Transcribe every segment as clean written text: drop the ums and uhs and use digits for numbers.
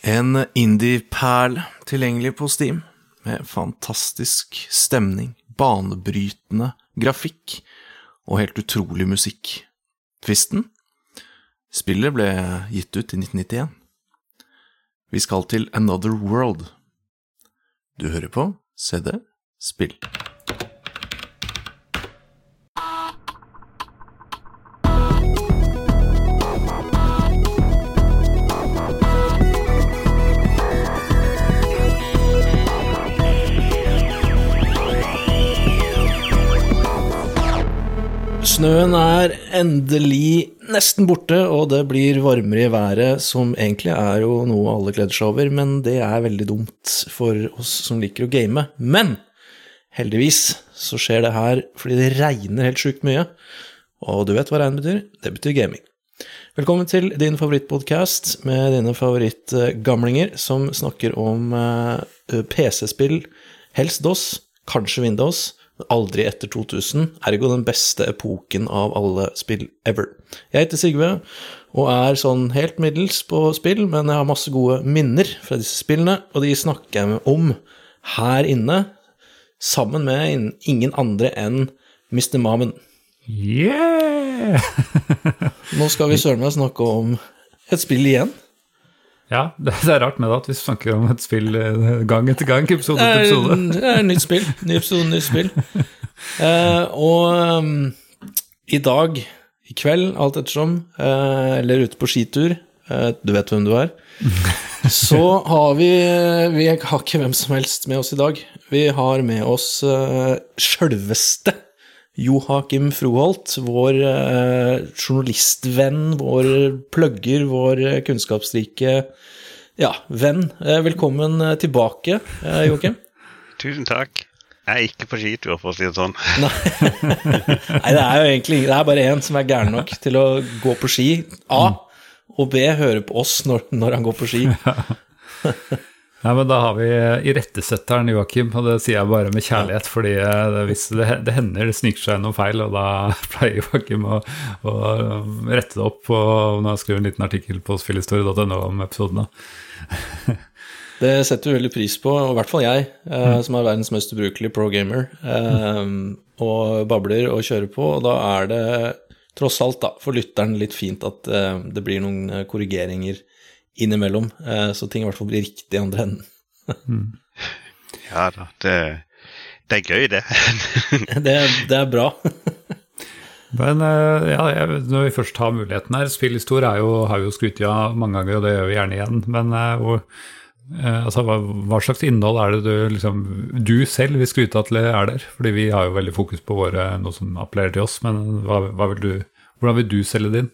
En indie-perl tilgjengelig på Steam, med fantastisk stemning, banebrytende grafikk og helt utrolig musikk. Tvisten? Spillet ble gitt ut i 1991. Vi skal til Another World. Du hører på CD Spill. Snøen endelig nesten borte, og det blir varmere i været, som egentlig jo noe alle gleder seg over, men det veldig dumt for oss som liker å game. Men heldigvis så skjer det her fordi det regner helt sykt mye, og du vet hva regn betyr? Det betyr gaming. Velkommen til din favorittpodcast med dine favorittgamlinger som snakker om PC-spill, helst DOS, kanskje Windows, aldri etter 2000, ergo den beste epoken av alle spill ever. Jeg heter Sigve, og sånn helt middels på spill, men jeg har masse gode minner fra disse spillene, og de snakker jeg om her inne, sammen med ingen andre enn Mr. Mamen. Yeah! Nå skal vi søren meg snakke om et spill igjen. Ja, det rart med det at vi snakker om et spill gang etter gang, episode etter episode. Det nytt spill, ny episode, nytt spill. I dag, i kveld, alt ettersom, eller ute på skitur, du vet hvem du så har vi har ikke hvem som helst med oss i dag. Vi har med oss selveste Joakim Froholt, vår journalistvenn, vår plugger, vår kunnskapsrike venn. Velkommen tilbake, Joakim. Tusen takk. Jeg ikke på skitur, for å si det sånn. Nei, det jo egentlig det bare en som gæren nok til å gå på ski. A, og B, høre på oss når han går på ski. Ja, men da har vi irettesetteren Joakim, og det sier jeg bare med kjærlighet, fordi hvis det hender, det sniker seg noe feil, og da pleier Joakim å rette det opp på, når jeg skriver en liten artikkel på spillhistorie.no om episodene. Det setter vi veldig pris på, og i hvert fall jeg, som verdens mest ubrukelige pro-gamer, og babler og kjører på, og da det tross alt da, for lytteren litt fint at det blir noen korrigeringer innimellom, så ting i hvert fall blir riktig i andre enden. Ja da, det gøy det. det bra. Men når vi først har muligheten her, spillhistorie har jo skrytt av mange ganger, og det gjør vi gjerne igjen, men hva slags innhold det du selv vil skryte at det der? Fordi vi har jo veldig fokus på noe som appellerer til oss, men hvordan vil du selge din?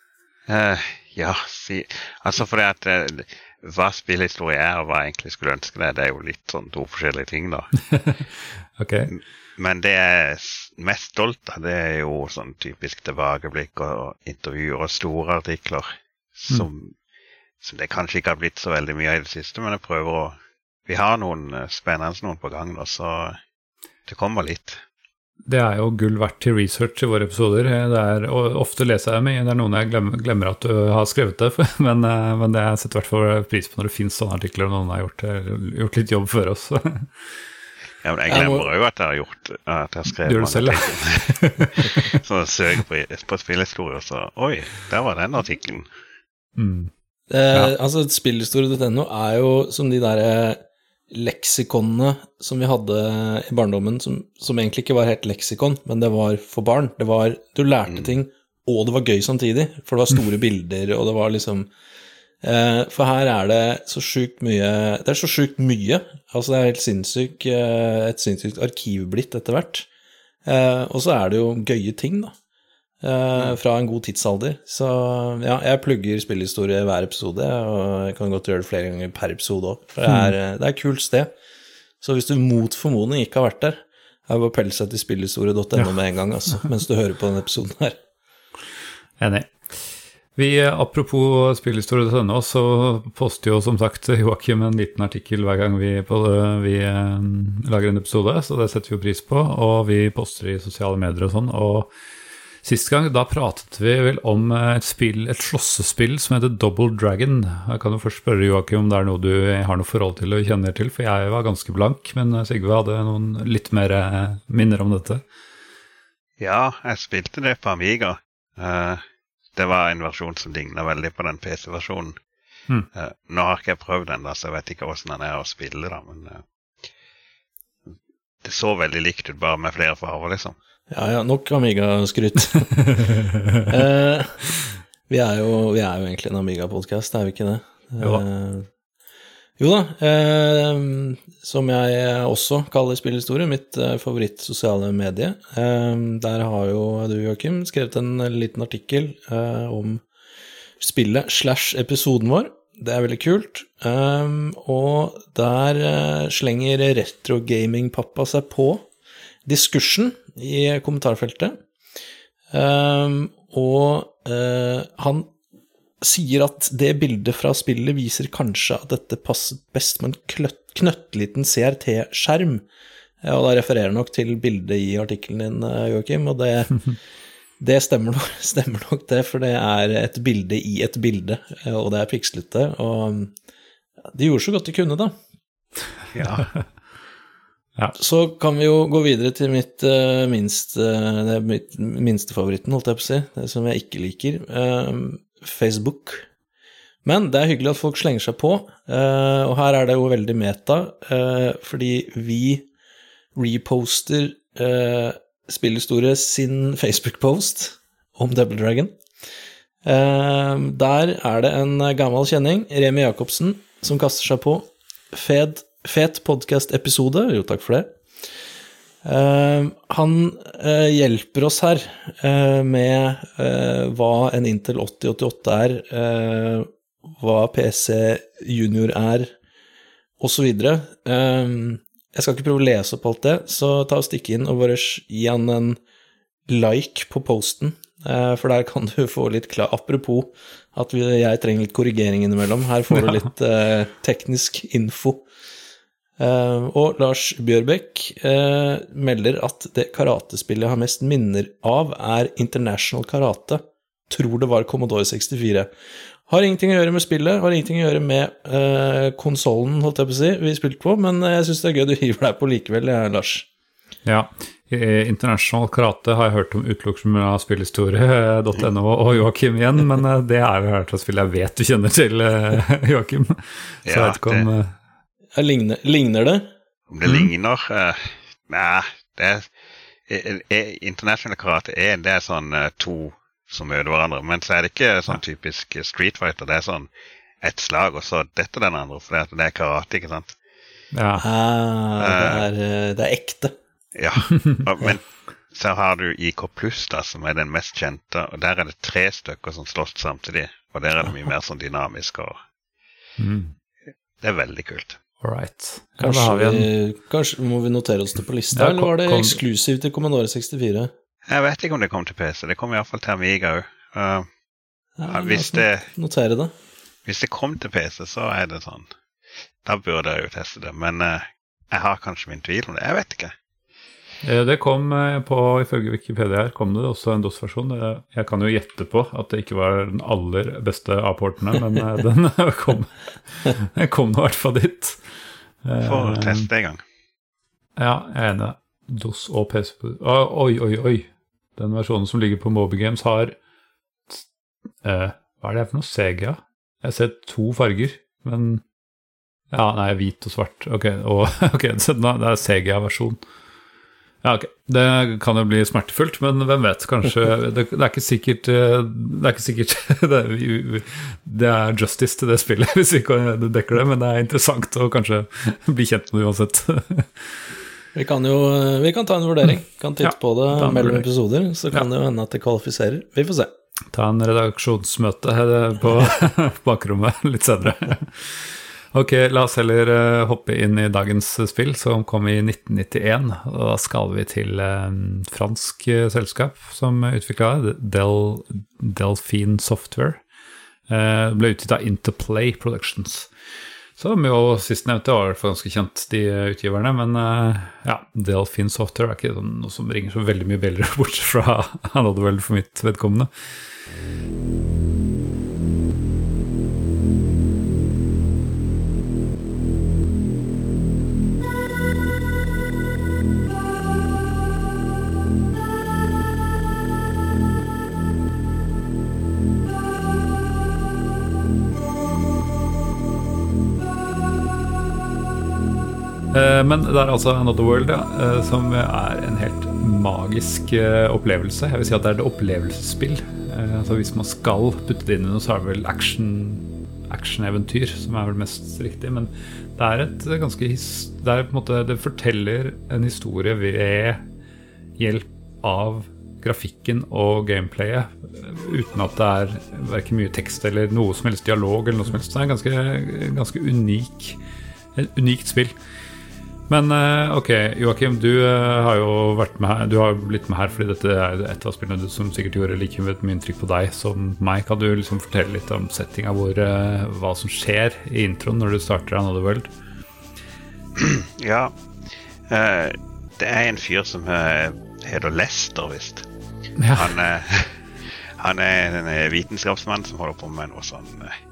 Fordi at hva spillhistorie og hva jeg egentlig skulle ønske det jo litt sånn to forskjellige ting da. Okay. Men det jeg mest stolt av, det jo sånn typisk tilbakeblikk og intervjuer og store artikler som det kanskje ikke har blitt så veldig mye i det siste, men jeg prøver vi har noen spennende på gang da, så det kommer litt. Det jo gull verdt til research i våre episoder. Og ofte leser jeg mye. Det noen jeg glemmer at du har skrevet det, men det jeg setter i hvert fall pris på når det finnes sånne artikler, og noen har gjort litt jobb for oss. Ja, men jeg glemmer jo at jeg har skrevet mange artikler. Så jeg søker på spillhistorie, og så, oi, der var den artikkelen. Spillhistorie.no jo som de der leksikonene som vi hadde i barndommen, som egentlig ikke var helt leksikon, men det var for barn. Du lærte ting, og det var gøy samtidig, for det var store bilder, og det var liksom for her det så sykt mye, altså det helt sinnssykt, et sinnssykt arkiv blitt etter hvert, og så det jo gøye ting da, fra en god tidsalder. Så ja, jeg plugger spillhistorie hver episode, og jeg kan godt gjøre det flere ganger per episode også, for det et kult sted. Så hvis du mot formodning ikke har vært der, bare pelle seg til spillhistorie.no med en gang, altså, mens du hører på denne episoden her. Enig. Apropos spillhistorie.no, så poster jo som sagt Joakim en liten artikkel hver gang vi lager en episode, så det setter vi jo pris på, og vi poster i sosiale medier og sånn, og Sist gang, da pratet vi vel om et slåssespill som heter Double Dragon. Jeg kan jo først spørre Joakim om det noe du har noe forhold til og kjenner til, for jeg var ganske blank, men Sigve hadde noen litt mer minner om dette. Ja, jeg spilte det på Amiga. Det var en versjon som lignet veldig på den PC-versjonen. Nå har ikke jeg prøvd den da, så jeg vet ikke hvordan den å spille da, men det så veldig likt ut, bare med flere farver liksom. Ja, nok Amiga-skryt. Vi er jo egentlig en Amiga-podcast, er vi ikke det? Jo da, som jeg også kaller spillhistorie, mitt favoritt sosiale medie. Der har jo du, Joakim, skrevet en liten artikkel om spillet / episoden vår. Det er veldig kult. Og der slenger Retro Gaming Pappa seg på diskursen i kommentarfeltet, og han sier at det bildet fra spillet viser kanskje at dette passer best med en knøttliten CRT-skjerm, og da refererer nok til bildet i artikkelen din, Joakim, og det stemmer nok det, for det er et bilde i et bilde, og det er pikslete, og de gjorde så godt de kunne da. Ja. Ja. Så kan vi jo gå videre til mitt minste favoritten, holdt jeg på å si, det som jeg ikke liker, Facebook. Men det er hyggelig at folk slenger seg på, og her er det jo veldig meta, fordi vi reposter spillhistorie sin Facebook-post om Double Dragon. Der er det en gammel kjenning, Remi Jakobsen, som kaster seg på. Fet podcast-episode, jo takk for det. Han hjelper oss her med hva en Intel 8088 er, hva PC Junior er, og så videre. Jeg skal ikke prøve å lese opp alt det, så ta og stikke inn og bare gi han en like på posten, for der kan du få litt klar, apropos at jeg trenger litt korrigering innimellom, her får du litt teknisk info. Og Lars Bjørbekk melder at det karatespillet jeg har mest minner av er International Karate. Tror det var Commodore 64. Har ingenting å gjøre med spillet, har ingenting å gjøre med konsolen, holdt jeg på å si, vi spilte på, men jeg synes det er gøy du hiver deg på likevel, Lars. Ja, International Karate har jeg hørt om utelukkende av spillhistorie.no og Joakim igjen, men det er jo hørt av spill jeg vet du kjenner til, Joakim. Så jeg vet ikke om... Ligner det? Om det ligner? Nei, det International Karate det er sånn to som møter hverandre, men så er det ikke sånn typisk Street Fighter, det er sånn et slag, og så dette den andre, for det er karate, ikke sant? Ja. Det er ekte. Ja, men så har du IK Plus da, som er den mest kjente, og der er det 3 stykker som slåss samtidig, og der er det mye mer sånn dynamisk, og det er veldig kult. Alright. Kanskje må vi notere oss det på lista, eller var det eksklusivt til Commodore 64? Jeg vet ikke om det kom til PC, det kom i hvert fall til Amiga også. Notere det. Hvis det kom til PC, så er det sånn. Da burde jeg jo teste det, men jeg har kanskje min tvil om det, jeg vet ikke. Det kom ifølge Wikipedia her, kom det også en DOS-versjon. Jeg kan jo gjette på at det ikke var den aller beste A-portene, men den kom i hvert fall dit. For å teste en gang. Ja, jeg er enig. DOS og PC. Oi. Den versjonen som ligger på Moby Games har hva er det for noe? Sega? Jeg ser 2 farger, men hvit og svart. Ok, så det er Sega-versjon. Ja, ok. Det kan jo bli smertefullt, men hvem vet, kanskje det er ikke sikkert det er justice til det spillet hvis vi ikke dekker det, men det er interessant å kanskje bli kjent med det uansett. Vi kan ta en vurdering, kan titte på det mellom episoder, så kan det jo hende at det kvalifiserer. Vi får se. Ta en redaksjonsmøte på bakrommet litt senere. Ok, la oss heller hoppe inn i dagens spill, som kom i 1991, og da skal vi til fransk selskap som utviklet Delphine Software. Det ble utgitt av Interplay Productions. Så de jo sistnevnte var i hvert fall ganske kjent, de utgiverne, men ja, Delphine Software er ikke noe som ringer så veldig mye bedre bort fra Another World for mitt vedkommende. Men det altså Another World, som en helt magisk opplevelse. Jeg vil si at det det opplevelsesspill. Altså hvis man skal putte det inn i noe, så det vel action-eventyr, som vel mest riktig. Men det et ganske det på en måte, det forteller en historie ved hjelp av grafikken og gameplayet, uten at det hverken mye tekst eller noe som helst dialog eller noe som helst. Det ganske unikt spill. Men ok, Joachim, du har jo vært med her, du har blitt med her fordi dette et av spillene som sikkert gjorde like mye inntrykk på deg som meg. Kan du liksom fortelle litt om settinga hva som skjer i introen når du starter Another World? Ja, det en fyr som heter Lester, visst. Ja. Han en vitenskapsmann som holder på med noe sånn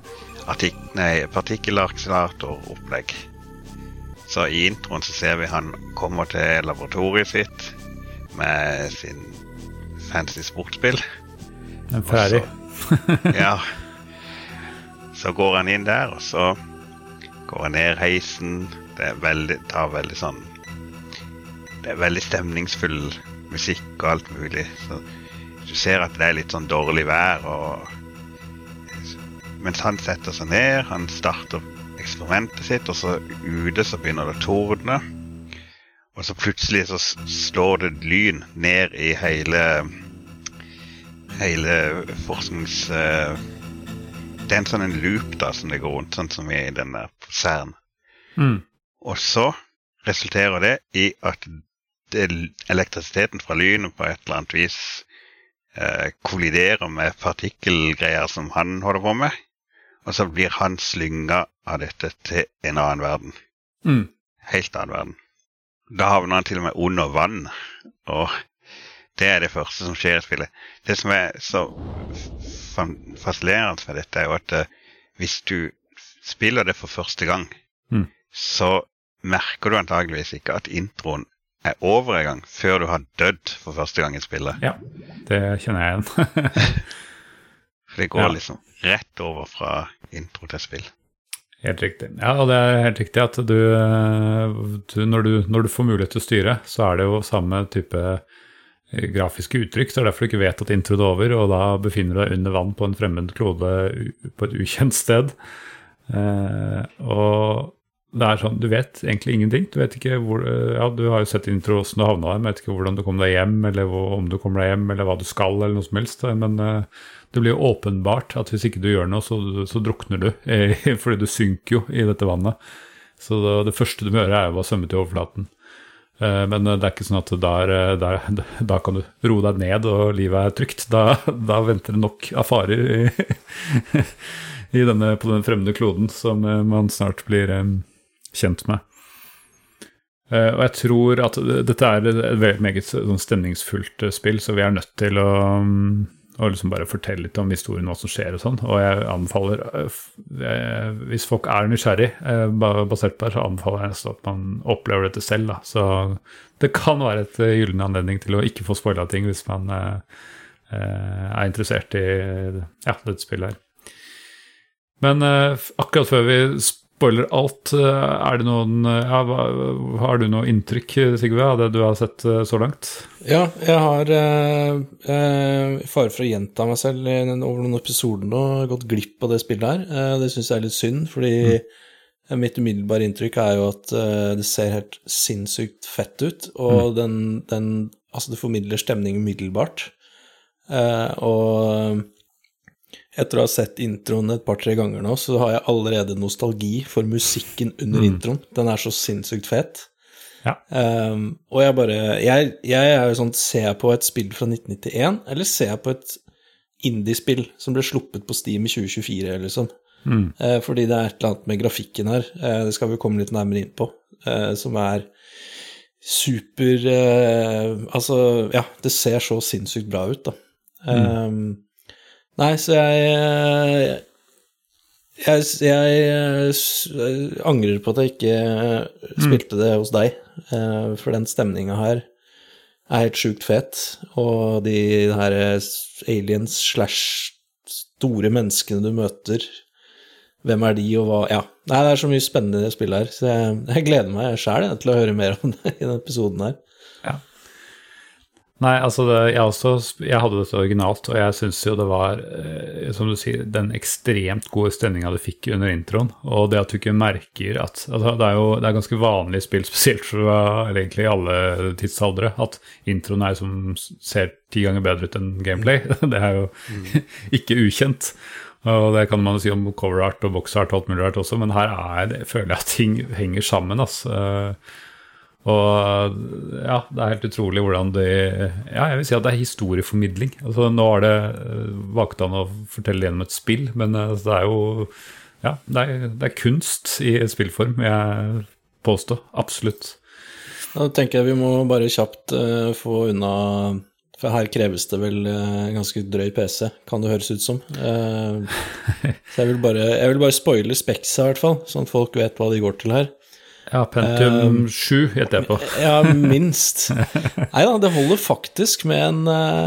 partikkelakselerator-opplegg. Så i introen så ser vi han kommer til laboratoriet sitt med sin fancy sportspill. En Ferrari. Ja. Så går han inn der, og så går han ned heisen. Det veldig sånn, det veldig stemningsfull musikk og alt mulig. Så du ser at det litt sånn dårlig vær, og mens han setter seg ned, han starter eksperimentet sitt, og så ute så begynner det å tordne, og så plutselig så slår det lyn ned i hele forsknings... Det en sånn en loop da, som det går rundt, sånn som i den der CERN. Og så resulterer det i at elektrisiteten fra lynet på et eller annet vis kolliderer med partikkelgreier som han holder på med, og så blir han slynget av dette til en annen verden. Helt annen verden. Da havner han til og med under vann, og det det første som skjer i spillet. Det som så fascinerende med dette jo at hvis du spiller det for første gang, så merker du antageligvis ikke at introen over en gang, før du har dødd for første gang i spillet. Ja, det kjenner jeg igjen. For det går liksom rett over fra intro til spill. Helt riktig. Ja, og det helt riktig at når du får mulighet til å styre, så det jo samme type grafiske uttrykk, så derfor du ikke vet at intro over, og da befinner du deg under vann på en fremmed klode på et ukjent sted. Og det sånn, du vet egentlig ingenting. Du vet ikke hvor, ja, du har jo sett intro hvordan du havnet der, men vet ikke hvordan du kommer deg hjem, eller om du kommer deg hjem, eller hva du skal, eller noe som helst. Men det blir jo åpenbart at hvis ikke du gjør noe, så drukner du, fordi du synker jo i dette vannet. Så det første du må gjøre jo å svømme til overflaten. Men det ikke sånn at da kan du roe deg ned, og livet trygt. Da venter det nok av farer på den fremmede kloden som man snart blir kjent med. Og jeg tror at dette et veldig meget sånn stemningsfullt spill, så vi nødt til å liksom bare fortelle litt om historien, hva som skjer og sånn. Og jeg anbefaler, hvis folk nysgjerrig basert på det, så anbefaler jeg nesten at man opplever dette selv. Da. Så det kan være et gyllen anledning til å ikke få spoilet ting hvis man interessert i dette spillet her. Men akkurat før vi spoiler alt, det noen har du noe inntrykk, Sigve, av det du har sett så langt? Ja, jeg har i fare for å gjenta meg selv over noen episoder nå, gått glipp av det spillet her. Det synes jeg litt synd, fordi mitt umiddelbare inntrykk jo at det ser helt sinnssykt fett ut, og altså det formidler stemning umiddelbart. Og etter å ha sett introen et par-tre ganger nå, så har jeg allerede nostalgi for musikken under introen. Den så sinnssykt fet. Ja. Og jeg jo sånn, ser jeg på et spill fra 1991, eller ser jeg på et indie-spill som ble sluppet på Steam i 2024, liksom. Fordi det et eller annet med grafikken her, det skal vi komme litt nærmere inn på, som super, altså, ja, det ser så sinnssykt bra ut da. Nei, så jeg angrer på at jeg ikke spilte det hos deg, for den stemningen her helt sjukt fet, og de her aliens slash store menneskene du møter, hvem de og hva, ja. Nei, det så mye spennende i det spillet her, så jeg gleder meg selv til å høre mer om det i denne episoden her. Ja. Nei, altså, jeg hadde dette originalt, og jeg synes jo det var, som du sier, den ekstremt gode stemningen du fikk under introen, og det at du ikke merker at, altså, det ganske vanlig spill, spesielt for egentlig alle tidsaldre, at introen som ser 10 ganger bedre ut enn gameplay. Det jo ikke ukjent, og det kan man jo si om cover art og box art og alt mulig art også, men her føler jeg at ting henger sammen, altså. Og ja, det helt utrolig hvordan ja, jeg vil si at det historieformidling. Altså nå det valgt an å fortelle gjennom et spill, men det jo, ja, det kunst i spillform, jeg påstår, absolutt. Da tenker jeg vi må bare kjapt få unna, for her kreves det vel ganske drøy PC, kan det høres ut som. Så jeg vil bare spoile specs i hvert fall, sånn at folk vet hva de går til her. Ja, Pentium 7 heter jeg på. Ja, minst. Neida, det holder faktisk med en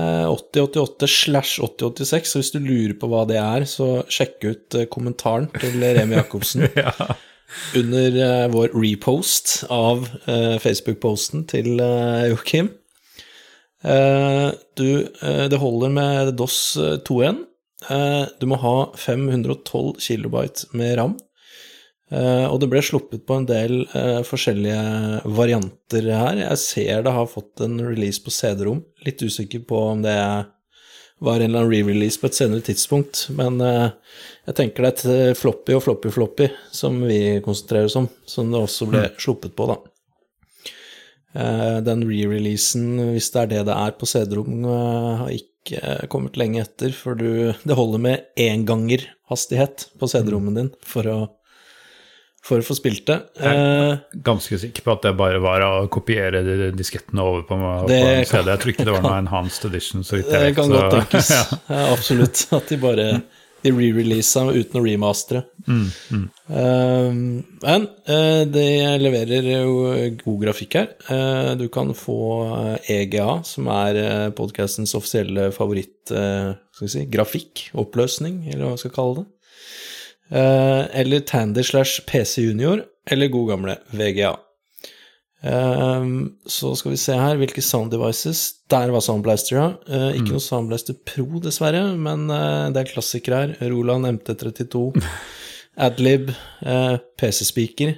8088/8086, så hvis du lurer på hva det så sjekk ut kommentaren til Remi Jakobsen Ja. Under vår repost av Facebook-posten til Joachim. Det holder med DOS 2.1. Du må ha 512 kilobyte med RAM. Og det ble sluppet på en del forskjellige varianter her. Jeg ser det har fått en release på CD-rom. Litt usikker på om det var en eller annen re-release på et senere tidspunkt, men jeg tenker det et floppy og floppy som vi konsentrerer oss om, som det også ble sluppet på da. Den re-releasen, hvis det det på CD-rom, har ikke kommet lenge etter, for det holder med 1 ganger hastighet på CD-rommen din for å få spilt det. Jeg ganske sikker på at det bare var å kopiere diskettene over på en CD. Jeg tror ikke det var noe enhanced edition. Så det kan godt tenkes, ja, absolutt, at de bare re-releaset uten å remastere. Men de leverer jo god grafikk her. Du kan få EGA, som podcastens offisielle favoritt, skal vi si, grafikk, oppløsning, eller hva jeg skal kalle det. Eller Tandy/PC Junior, eller god gamle VGA. Så skal vi se her, hvilke sound devices. Der var Sound Blaster, ja. Ikke noe Sound Blaster Pro, dessverre, men det klassikere her. Roland MT32, Adlib, PC-speaker.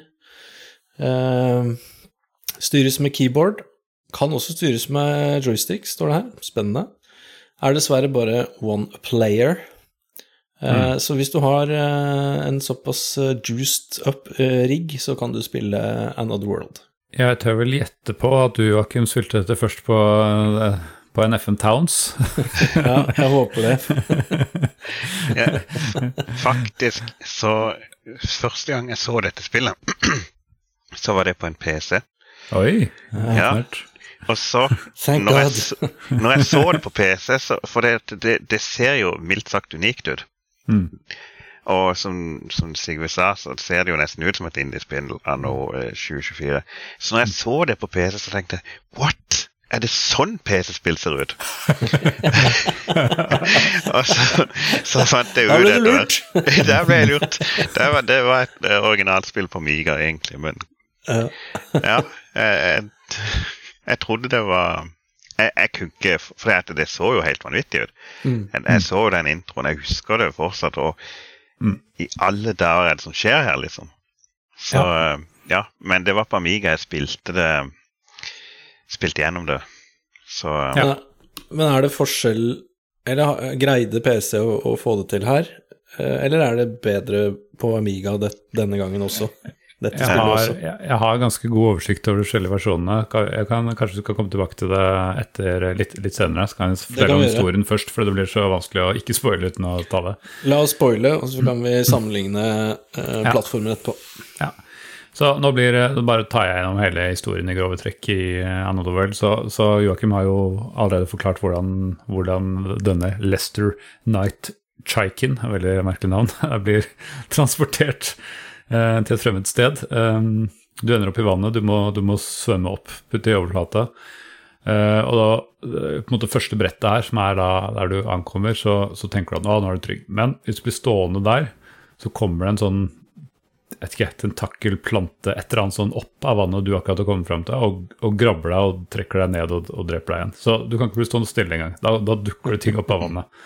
Styres med keyboard. Kan også styres med joystick, står det her. Spennende. Dessverre bare one player. Så hvis du har en såpass juiced up rigg, så kan du spille Another World. Jeg tør vel gjette på at du, Joachim, spilte dette først på en FM Towns. Ja, jeg håper det. Ja, faktisk, så første gang jeg så dette spillet, så var det på en PC. Oi, ja. Og så, når jeg så det på PC, for det ser jo mildt sagt unikt ut. Og som Sigve sa, så ser det jo nesten ut som et indiespill av nå 2024. Så når jeg så det på PC, så tenkte jeg, what? Det sånn PC-spill ser ut? Og så fant jeg ut det. Det ble lurt. Det var et originalspill på Amiga, egentlig, men ja, jeg trodde det var... Jeg kunne ikke, for det så jo helt vanvittig ut. Jeg så jo den introen, jeg husker det fortsatt, og i alle dager det som skjer her, liksom. Så, ja, men det var på Amiga jeg spilte gjennom det. Så, ja. Men det forskjell, eller greide PC å få det til her, eller det bedre på Amiga denne gangen også? dette spillet også. Jeg har ganske god oversikt over de forskjellige versjonene. Kanskje du skal komme tilbake til det etter litt senere. Så kan jeg fortelle om historien først, for det blir så vanskelig å ikke spoile uten å ta det. La oss spoile, og så kan vi sammenligne plattformer etterpå. Ja. Så nå bare tar jeg gjennom hele historien i grove trekk i Another World. Så Joachim har jo allerede forklart hvordan denne Lester Knight Chaikin, et veldig merkelig navn, blir transportert til et fremmed sted. Du ender opp i vannet, du må svømme opp, putte i overflata. Og da, på en måte første brettet her, som da der du ankommer, så tenker du at nå er du trygg. Men hvis du blir stående der, så kommer det en sånn, tentakelplante, et eller annet sånn opp av vannet du akkurat har kommet frem til, og grabber deg og trekker deg ned og dreper deg igjen. Så du kan ikke bli stående stille en gang. Da dukker det ting opp av vannet.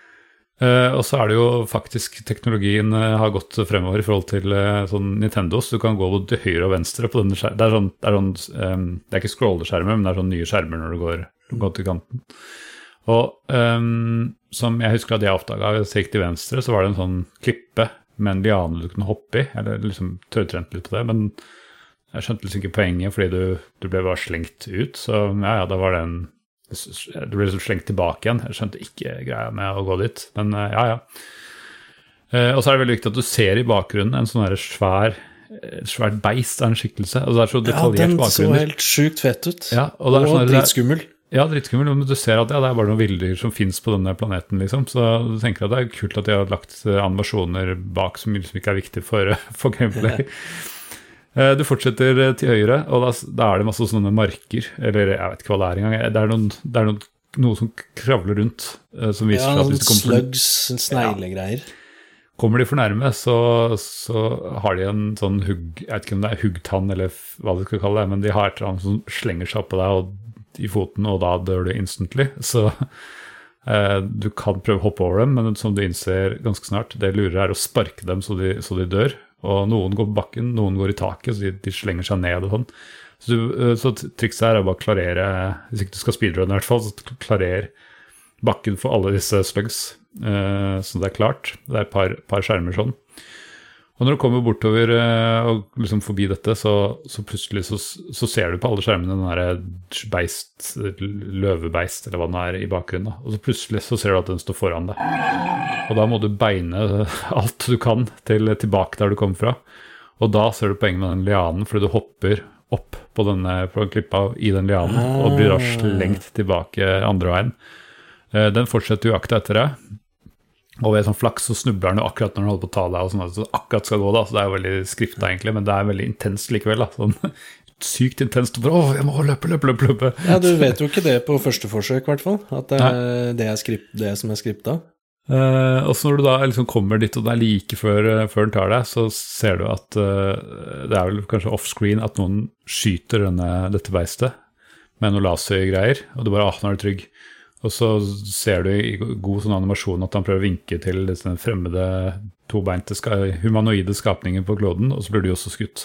Og så det jo faktisk teknologien har gått fremover i forhold til sånn Nintendos. Du kan gå til høyre og venstre på denne skjermen. Det ikke scrolleskjermer, men det sånn nye skjermer når du går til kanten. Og som jeg husker at jeg oppdaget, hvis jeg gikk til venstre, så var det en sånn klippe med en liane du kunne hoppe i. Eller liksom tørrtrent litt på det, men jeg skjønte liksom ikke poenget, fordi du ble bare slengt ut. Så ja, da var det du ble liksom slengt tilbake igjen. Jeg skjønte ikke greia med å gå dit, men ja. Og så det veldig viktig at du ser i bakgrunnen en sånn her svært beist av en skikkelse. Altså det så detaljert bakgrunn. Ja, den så helt sykt fett ut. Ja, og dritskummel. Ja, dritskummel, men du ser at det bare noen villdyr som finnes på denne planeten, liksom. Så du tenker at det kult at de har lagt animasjoner bak som liksom ikke viktig for gameplay. Du fortsetter til høyre, og da det masse sånne marker, eller jeg vet ikke hva det engang. Det noe som kravler rundt, som viser seg at hvis du kommer slugs, sneglegreier. Kommer de for nærme, så har de en sånn jeg vet ikke om det huggtann, eller hva du skal kalle det, men de har et eller annet som slenger seg opp på deg i foten, og da dør du instantly. Så du kan prøve å hoppe over dem, men som du innser ganske snart, det lurer å sparke dem så de dør. Og noen går på bakken, noen går i taket, så de slenger seg ned og sånn. Så trikset å bare klarere, hvis ikke du skal speedrunne i hvert fall, så klarer bakken for alle disse slugs, så det klart. Det et par skjermer sånn. Og når du kommer bortover og liksom forbi dette, så plutselig så ser du på alle skjermene den der løvebeist, eller hva den i bakgrunnen. Og så plutselig så ser du at den står foran deg. Og da må du beine alt du kan tilbake der du kom fra. Og da ser du poenget med den lianen, fordi du hopper opp på en klippa i den lianen, og blir da slengt tilbake andre veien. Den fortsetter jo akta etter deg. Og ved sånn flaks så snubler den jo akkurat når den holder på å ta deg, og sånn at det akkurat skal gå da, så det jo veldig skriftet egentlig, men det veldig intenst likevel da, sånn sykt intenst, for jeg må løpe. Ja, du vet jo ikke det på første forsøk i hvert fall, at det som skriptet. Og så når du da liksom kommer dit, og det like før den tar deg, så ser du at det vel kanskje offscreen at noen skyter dette beistet med noen lasergreier, og du bare, nå du trygg. Og så ser du i god sånn animasjon at han prøver å vinke til den fremmede tobeinte humanoide skapningen på kloden, og så blir du også skutt.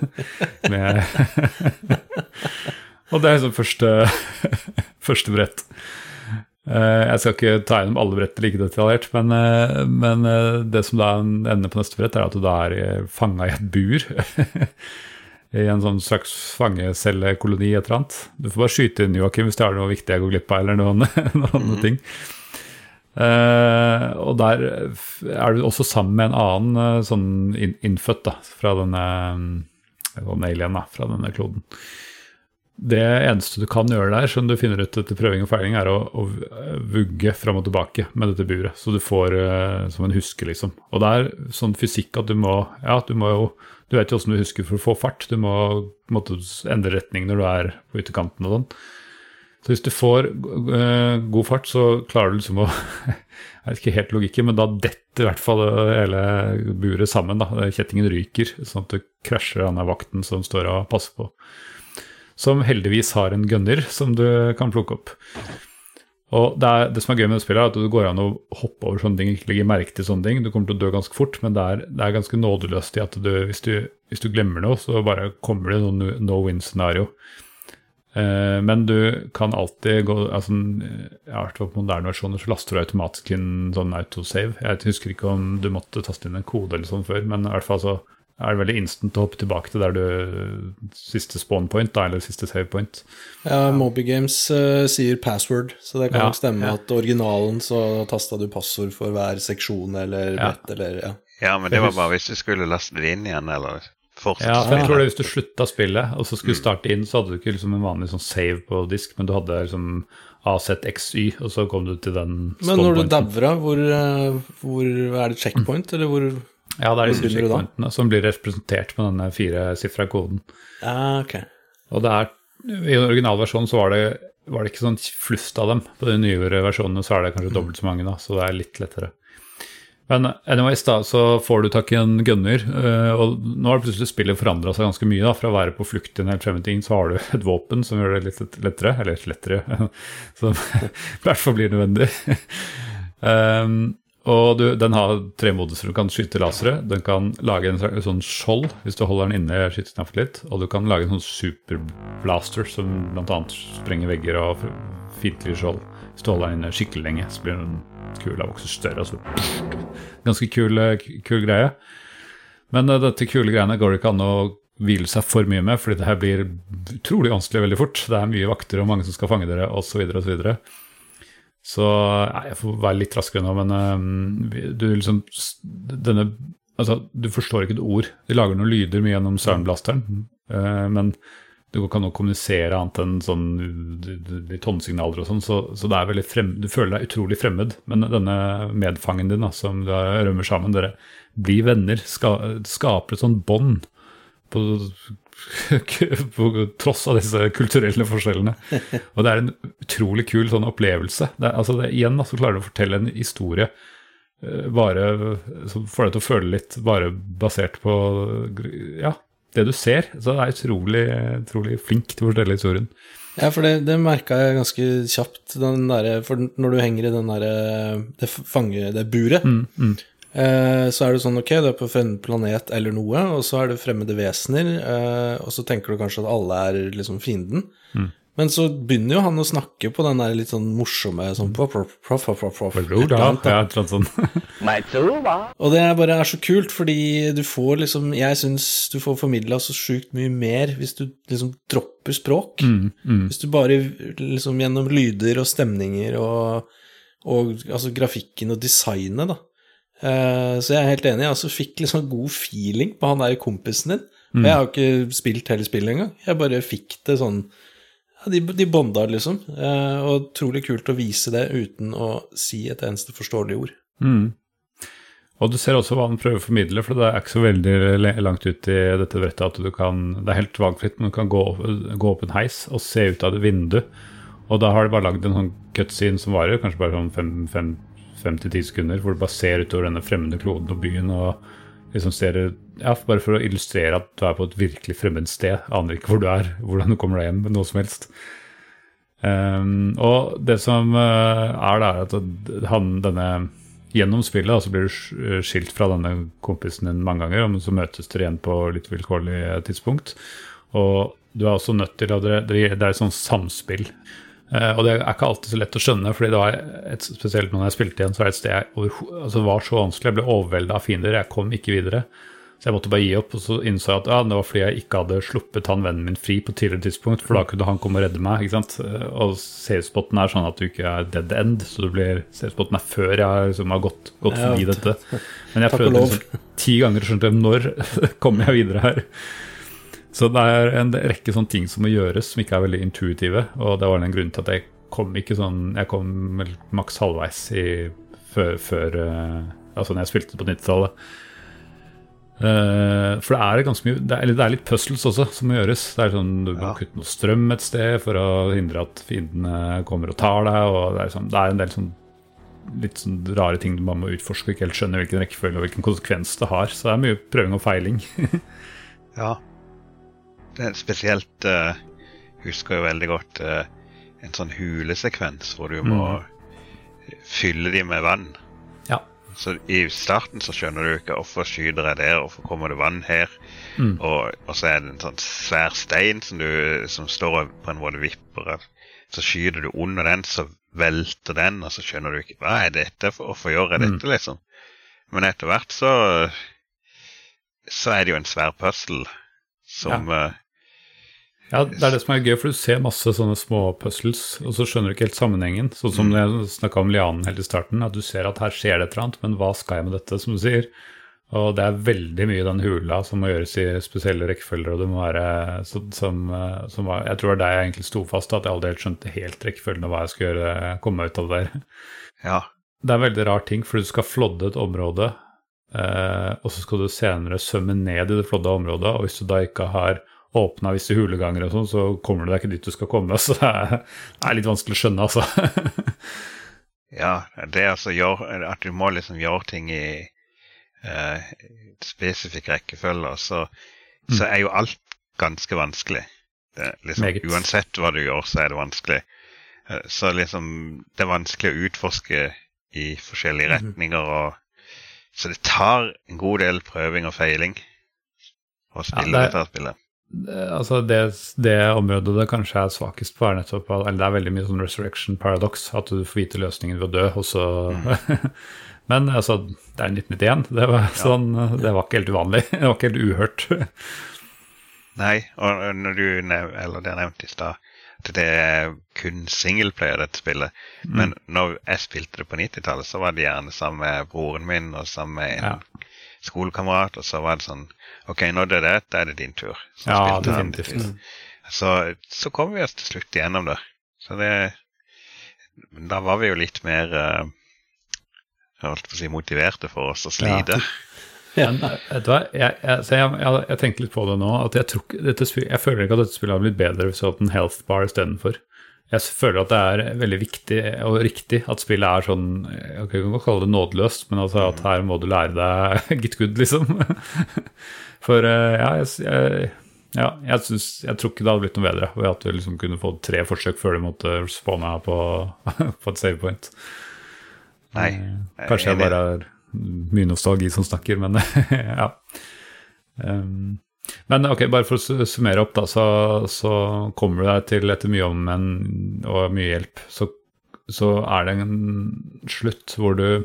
Og det liksom første brett. Jeg skal ikke ta gjennom alle brett like detaljert, men det som da ender på neste brett at du da fanget i et bur, i en sånn slags fangecellekoloni et eller annet. Du får bare skyte inn, Joachim, hvis det noe viktig jeg går glipp av, eller noen ting. Og der du også sammen med en annen sånn innfødt da, fra denne alien da, fra denne kloden. Det eneste du kan gjøre der, som du finner ut etter prøving og feiling, å vugge frem og tilbake med dette buret, så du får som en huske, liksom. Og det sånn fysikk at du må jo, du vet jo hvordan du husker for å få fart, du må endre retning når du på ytterkanten og sånn. Så hvis du får god fart, så klarer du liksom å, jeg vet ikke helt logikken, men da detter i hvert fall hele buret sammen da, kjettingen ryker, sånn at du krasjer denne vakten som står og passer på. Som heldigvis har en gunner som du kan plukke opp. Og det som gøy med det spillet at du går an å hoppe over sånne ting, ikke legge merke til sånne ting. Du kommer til å dø ganske fort, men det ganske nådeløst i at hvis du glemmer noe, så bare kommer det noen no-win-scenario. Men du kan alltid gå, altså, jeg har vært på moderne versjoner, så laster du automatisk inn sånn autosave. Jeg husker ikke om du måtte taste inn en kode eller sånn før, men i hvert fall så det veldig instant å hoppe tilbake til der du siste spawn point, da, eller siste save point. Ja, Moby Games sier password, så det kan nok stemme at originalen så tastet du passord for hver seksjon eller brett, eller Ja, men det var bare hvis du skulle laste det inn igjen, eller fortsette Ja, for jeg tror det hvis du sluttet spillet, og så skulle starte inn, så hadde du ikke liksom en vanlig sånn save på disk, men du hadde liksom AZXY, og så kom du til den Men når du dabra, hvor det checkpoint, eller hvor... Ja, det disse checkpointene som blir representert med denne 4-siffra koden. Ok. Og i originalversjonen så var det ikke sånn flust av dem. På de nyere versjonene så det kanskje dobbelt så mange da, så det litt lettere. Men anyways da, så får du tak i en gunner, og nå har plutselig spillet forandret seg ganske mye da, fra å være på flukt i en helt fremme ting, så har du et våpen som gjør det litt lettere, eller lettere, som i hvert fall blir nødvendig. Og den har 3 moduser. Du kan skyte lasere, den kan lage en sånn skjold hvis du holder den inne og skyter knapt litt, og du kan lage en sånn superblaster som blant annet sprenger vegger og fiendtlige skjold. Hvis du holder den inne skikkelig lenge, så blir den kul og vokser større. Altså. Ganske kul greie. Men dette kule greiene går det ikke an å hvile seg for mye med, fordi det her blir utrolig vanskelig veldig fort. Det mye vakter og mange som skal fange dere, og så videre og så videre. Så jeg får være litt raskere nå, men du liksom du forstår ikke et ord. De lager noen lyder mye gjennom soundblasteren, men du kan jo kommunisere annet enn sånn de tonnesignaler og sånn, så det veldig du føler deg utrolig fremmed, men denne medfangen din da, som du rømmer sammen, dere blir venner, skaper et sånn bånd på tross av disse kulturelle forskjellene. Og det en utrolig kul sånn opplevelse. Igjen da, så klarer du å fortelle en historie bare, som får deg til å føle litt bare basert på det du ser. Så det utrolig flink til å fortelle historien. Ja, for det merket jeg ganske kjapt, for når du henger i det buret, så det sånn, ok, du på fremmed planet eller noe, og så det fremmede vesener, og så tenker du kanskje at alle liksom fienden. Men så begynner jo han å snakke på den der litt sånn morsomme sånn og det bare så kult, fordi du får liksom, jeg synes du får formidlet så sykt mye mer hvis du liksom dropper språk. Hvis du bare liksom gjennom lyder og stemninger og altså grafikken og designet da. Så jeg helt enig, jeg fikk liksom god feeling på han der kompisen din. Jeg har jo ikke spilt hele spillet engang, jeg bare fikk det sånn, de bonda liksom, og utrolig kult å vise det uten å si et eneste forståelig ord. Og du ser også hva han prøver å formidle, for det ikke så veldig langt ut i dette brettet at du kan, det helt valgfritt, men du kan gå opp en heis og se ut av det vinduet, og da har de bare laget en sånn cutscene som varer, kanskje bare sånn 5-10 sekunder, hvor du bare ser utover denne fremmede kloden og byen, og liksom ser, bare for å illustrere at du på et virkelig fremmed sted, aner ikke hvor du hvordan du kommer deg hjem, noe som helst. Og det som der, at denne gjennom spillet, så blir du skilt fra denne kompisen din mange ganger, og så møtes dere igjen på litt vilkårlig tidspunkt, og du også nødt til at det et sånn samspill. Og det ikke alltid så lett å skjønne, fordi det var spesielt når jeg spilte igjen, så det et sted jeg var så vanskelig, jeg ble overveldet av fiender, jeg kom ikke videre, så jeg måtte bare gi opp, og så innså jeg at det var fordi jeg ikke hadde sluppet han vennen min fri på tidligere tidspunkt, for da kunne han komme og redde meg, ikke sant? Og save-spotten sånn at du ikke dead end, så save-spotten før jeg liksom har gått forbi dette. Men jeg prøvde liksom 10 ganger, skjønte når kommer jeg videre her? Så det en rekke sånne ting som må gjøres, som ikke veldig intuitive, og det var en grunn til at jeg kom maks halvveis før altså når jeg spilte på 90-tallet. For det ganske mye, det litt puzzles også som må gjøres. Det sånn, du må kutte noe strøm et sted for å hindre at fiendene kommer og tar deg, og det en del sånn litt sånn rare ting man må utforske, og ikke helt skjønne hvilken rekkefølge og hvilken konsekvens det har, så det mye prøving og feiling. Ja. Det spesielt husker jeg veldig godt en sånn hulesekvens hvor du må fylle de med vann. Ja. Så i starten så skjønner du ikke hvorfor skyder jeg der, hvorfor kommer det vann her, og så det en sånn svær stein som står på en måte vipper, så skyder du under den, så velter den, og så skjønner du ikke, hva dette, hvorfor gjør jeg dette liksom? Men etter hvert så så det jo en svær puzzle som... Ja, det det som gøy, for du ser masse sånne små puzzles, og så skjønner du ikke helt sammenhengen. Sånn som jeg snakket om lianen helt i starten, at du ser at her skjer det et eller annet, men hva skal jeg med dette, som du sier? Og det veldig mye i den hula som må gjøres i spesielle rekkefølger, og det må være jeg tror det der jeg egentlig sto fast, at jeg aldri helt skjønte helt rekkefølgen av hva jeg skulle gjøre, komme ut av det der. Ja. Det veldig rar ting, for du skal flodde et område, og så skal du senere svømme ned i det flodde området, og hvis du da ikke har åpnet visse huleganger og sånn, så kommer du deg ikke dit du skal komme, så det litt vanskelig å skjønne, altså. Ja, det altså at du må liksom gjøre ting i spesifikk rekkefølge, så jo alt ganske vanskelig. Liksom, uansett hva du gjør, så det vanskelig. Så liksom, det vanskelig å utforske i forskjellige retninger, så det tar en god del prøving og feiling å spille dette spillet. Altså det området det kanskje svakest på nettopp, eller det veldig mye sånn resurrection paradox, at du får vite løsningen ved å dø, og så... Men altså, det 1991, det var sånn, det var ikke helt uvanlig, det var ikke helt uhørt. Nei, og når det nevnte i sted, at det kun singleplayer dette spillet, men når jeg spilte det på 90-tallet, så var det gjerne sammen med broren min, og sammen med en skolekamerat, og så var det sånn, ok, når det det din tur. Så ja, definitivt. Så kom vi oss til slutt igjennom det. Så da var vi jo litt mer, jeg holdt på å si, motiverte for oss å slide. Ja. Vet du hva, jeg tenker litt på det nå, at jeg føler ikke at dette spillet har blitt bedre hvis du har hatt en health bar i stedet for. Jeg føler at det veldig viktig og riktig at spillet sånn, jeg kan ikke kalle det nådeløst, men altså at her må du lære deg get good, liksom. For jeg tror ikke det hadde blitt noe bedre, ved at du liksom kunne få 3 forsøk før du måtte spawne på et save point. Nei. Kanskje jeg bare mye nostalgi som snakker, men ja. Men ok, bare for å summere opp da, så kommer du deg til etter mye og mye hjelp, så det en slutt hvor du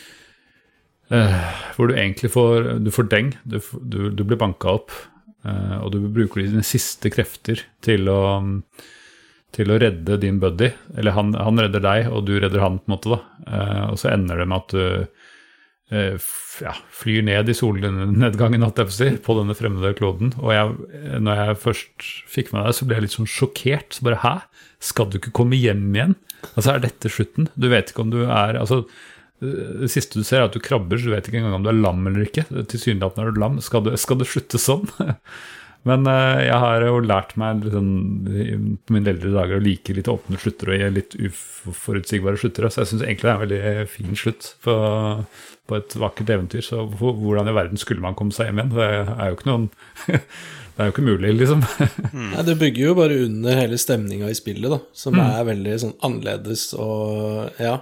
egentlig får deng, du blir banket opp, og du bruker dine siste krefter til å redde din buddy, eller han redder deg, og du redder han på en måte da, og så ender det med at du flyr ned i solnedgangen på denne fremmede kloden, og når jeg først fikk med deg, så ble jeg litt sånn sjokkert, så bare, skal du ikke komme hjem igjen? Altså, dette slutten? Du vet ikke om du altså, det siste du ser at du krabber, så du vet ikke engang om du lam eller ikke, tilsynelatende du lam, skal det slutte sånn? Men jeg har jo lært meg liksom, på mine eldre dager å like litt åpne slutter og litt uforutsigbare slutter, så jeg synes egentlig det en veldig fin slutt på et vakkert eventyr, så hvordan i verden skulle man komme seg hjem igjen? Det jo ikke noen... Det jo ikke mulig, liksom. Nei, det bygger jo bare under hele stemningen i spillet, da, som veldig sånn annerledes, og ja...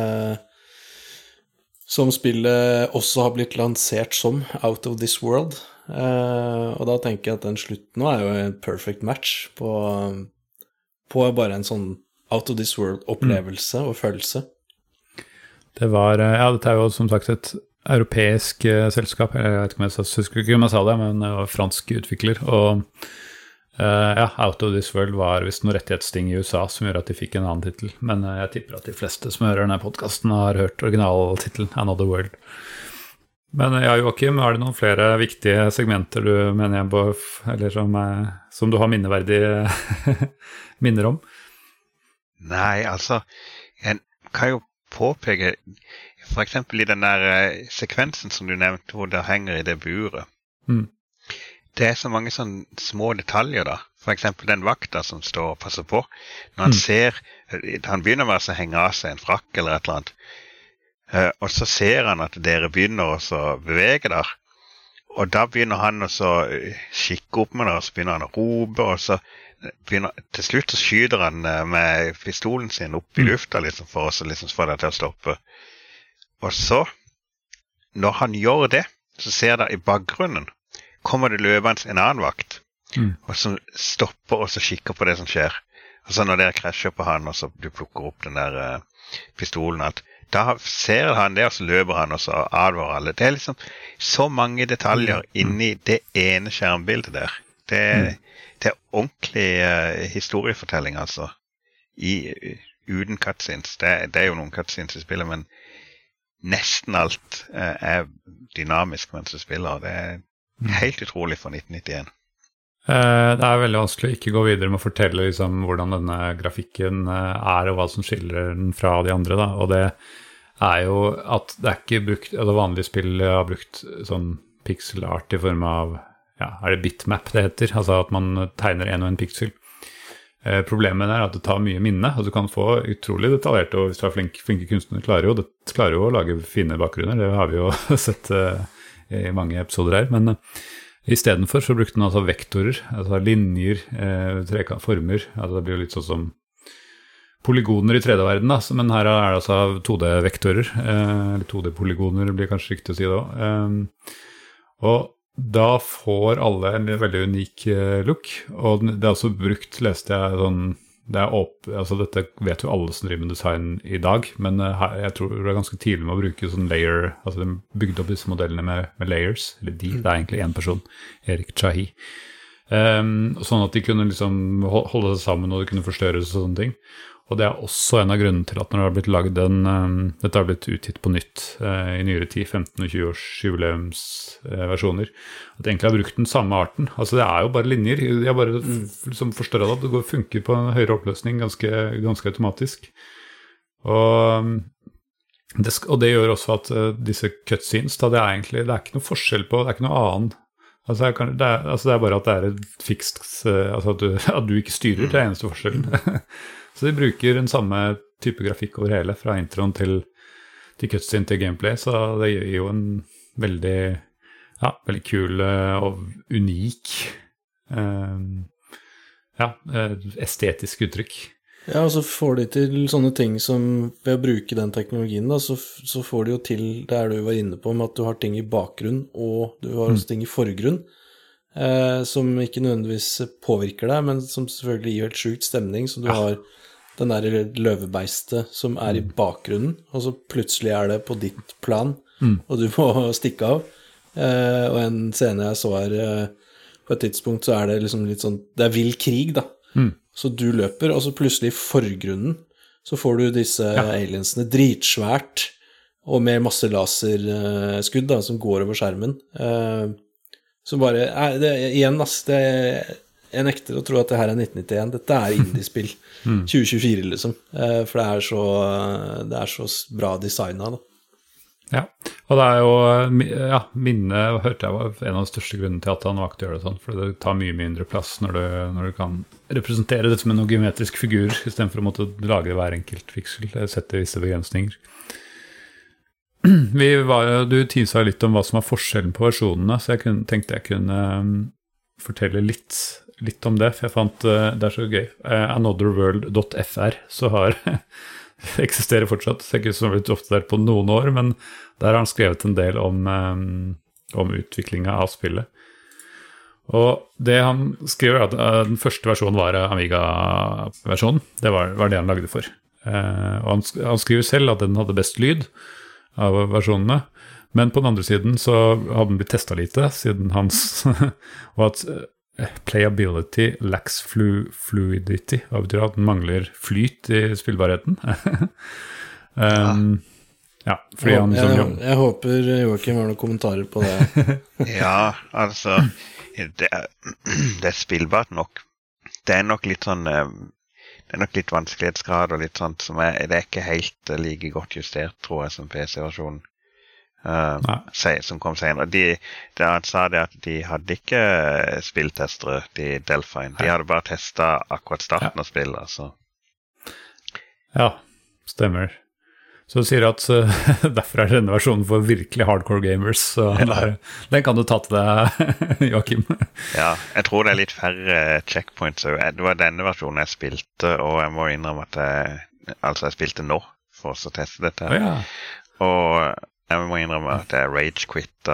som spillet også har blitt lansert som Out of This World, og da tenker jeg at den slutten nå jo en perfect match på bare en sånn Out of This World-opplevelse og følelse. Det var, dette jo som sagt et europeisk selskap, jeg vet ikke om jeg sa det, men det var fransk utvikler, og Out of This World var visst noe rettighetsting i USA som gjør at de fikk en annen titel, men jeg tipper at de fleste som hører denne podcasten har hørt originaltitelen Another World. Men Joachim, det noen flere viktige segmenter du mener jeg på, eller som du har minneverdige minner om? Nei, altså, jeg kan jo påpeke, for eksempel i den der sekvensen som du nevnte, hvor det henger i det buret. Det så mange sånne små detaljer da. For eksempel den vakta som står og passer på. Når han ser, han begynner med å henge av seg en frakk eller et eller annet. Og så ser han at dere begynner å bevege der. Og da begynner han å kikke opp med det, og så begynner han å rope, og så til slutt så skyter han med pistolen sin opp i lufta liksom, for å liksom, få det til å stoppe. Og så, når han gjør det, så ser det i bakgrunnen, kommer det løpende en annen vakt, og som stopper og så kikker på det som skjer. Og så når dere krasjer på han, og så du plukker opp den der pistolen, at da ser han det, og så løper han, og så advarer alle. Det liksom så mange detaljer inni det ene skjermbildet der. Det er ordentlig historiefortelling, altså. Uten cutscenes. Det er jo noen cutscenes i spillet, men nesten alt er dynamisk mens du spiller. Det er helt utrolig for 1991. Det er veldig vanskelig å ikke gå videre med å fortelle liksom, hvordan denne grafikken og hva som skiller den fra de andre. Da. Og det er jo at det er ikke brukt, altså vanlige spill har brukt sånn pixel art i form av, er det bitmap det heter? Altså at man tegner en og en pixel. Problemet er at det tar mye minne, og du kan få utrolig detaljert, og hvis du er flinke kunstnere klarer jo å lage fine bakgrunner, det har vi jo sett i mange episoder her, men i stedet for så brukte den altså vektorer, altså linjer, former, altså det blir jo litt sånn som polygoner i 3D-verden, da, men her er det altså 2D-vektorer, eller 2D-polygoner blir kanskje riktig å si det også. Og da får alle en veldig unik look, og det er også brukt, leste jeg sånn, altså dette vet jo alle som driver med design i dag, men jeg tror det er ganske tidlig med å bruke sånn layer, altså de bygde opp disse modellene med layers, eller det er egentlig en person, Erik Chahi, sånn at de kunne liksom holde seg sammen, og de kunne forstørres og sånne ting. Og det er også en av grunnene til at når det har blitt laget dette har blitt utgitt på nytt i nyere tid, 15 og 20 års jubileumsversjoner, at de egentlig har brukt den samme arten. Altså det er jo bare linjer, jeg bare liksom forstår at det funker på en høyere oppløsning ganske automatisk. Og det gjør også at disse cutscenes, da det er ikke noe forskjell på, det er ikke noe annet. Altså det er bare at det er et fikst, altså at du ikke styrer, det er eneste forskjellen. Så de bruker den samme type grafikk over hele, fra introen til cutscene til gameplay, så det gir jo en veldig kul og unik estetisk uttrykk. Ja, og så får de til sånne ting som ved å bruke den teknologien, da, så får de jo til det du var inne på, med at du har ting i bakgrunn, og du har også ting i forgrunn, som ikke nødvendigvis påvirker deg, men som selvfølgelig gir helt sjukt stemning, så du har den der løvebeistet som i bakgrunnen, og så plutselig det på ditt plan, og du må stikke av. Og en scene jeg så her, på et tidspunkt så det liksom litt sånn, det vill krig da. Så du løper, og så plutselig i forgrunnen så får du disse aliensene dritsvært, og med masse laserskudd da, som går over skjermen. Så bare, jeg nekter å tro at det her 1991. Dette indiespill 2024 liksom, for det så bra designet da. Ja, og det jo minne, hørte jeg var en av de største grunnene til at han valgte å gjøre det sånn, for det tar mye mindre plass når du kan representere det som en geometrisk figur, i stedet for å måtte lage hver enkelt fiksel, sette visse begrensninger. Du teaset litt om hva som var forskjellen på versjonene, så tenkte jeg kunne fortelle litt om det, for jeg fant det så gøy. Anotherworld.fr så det eksisterer fortsatt, det ikke som har blitt oppdatert på noen år, men der har han skrevet en del om utviklingen av spillet. Og det han skriver at den første versjonen var Amiga-versjonen, det var det han lagde for. Og han skriver selv at den hadde best lyd av versjonene, men på den andre siden så hadde den blitt testet lite siden hans, og at playability lacks fluidity, hva betyr at den mangler flyt i spillbarheten. Fordi jeg håper Joakim har noen kommentarer på det. Ja, altså det spillbart nok. Det nok litt sånn det nok litt vanskelighetsgrad og litt sånt som det ikke helt like godt justert, tror jeg, som PC-versjonen. Som kom senere. Han sa det at de hadde ikke spilltestere, de Delphine. De hadde bare testet akkurat starten av spillet. Altså. Ja, stemmer. Så du sier at derfor denne versjonen for virkelig hardcore gamers, så den kan du ta til deg, Joakim. Ja, jeg tror det litt færre checkpoints. Det var denne versjonen jeg spilte, og jeg må innrømme at jeg spilte nå for å teste dette. Og jeg må innrømme at jeg rage-quitta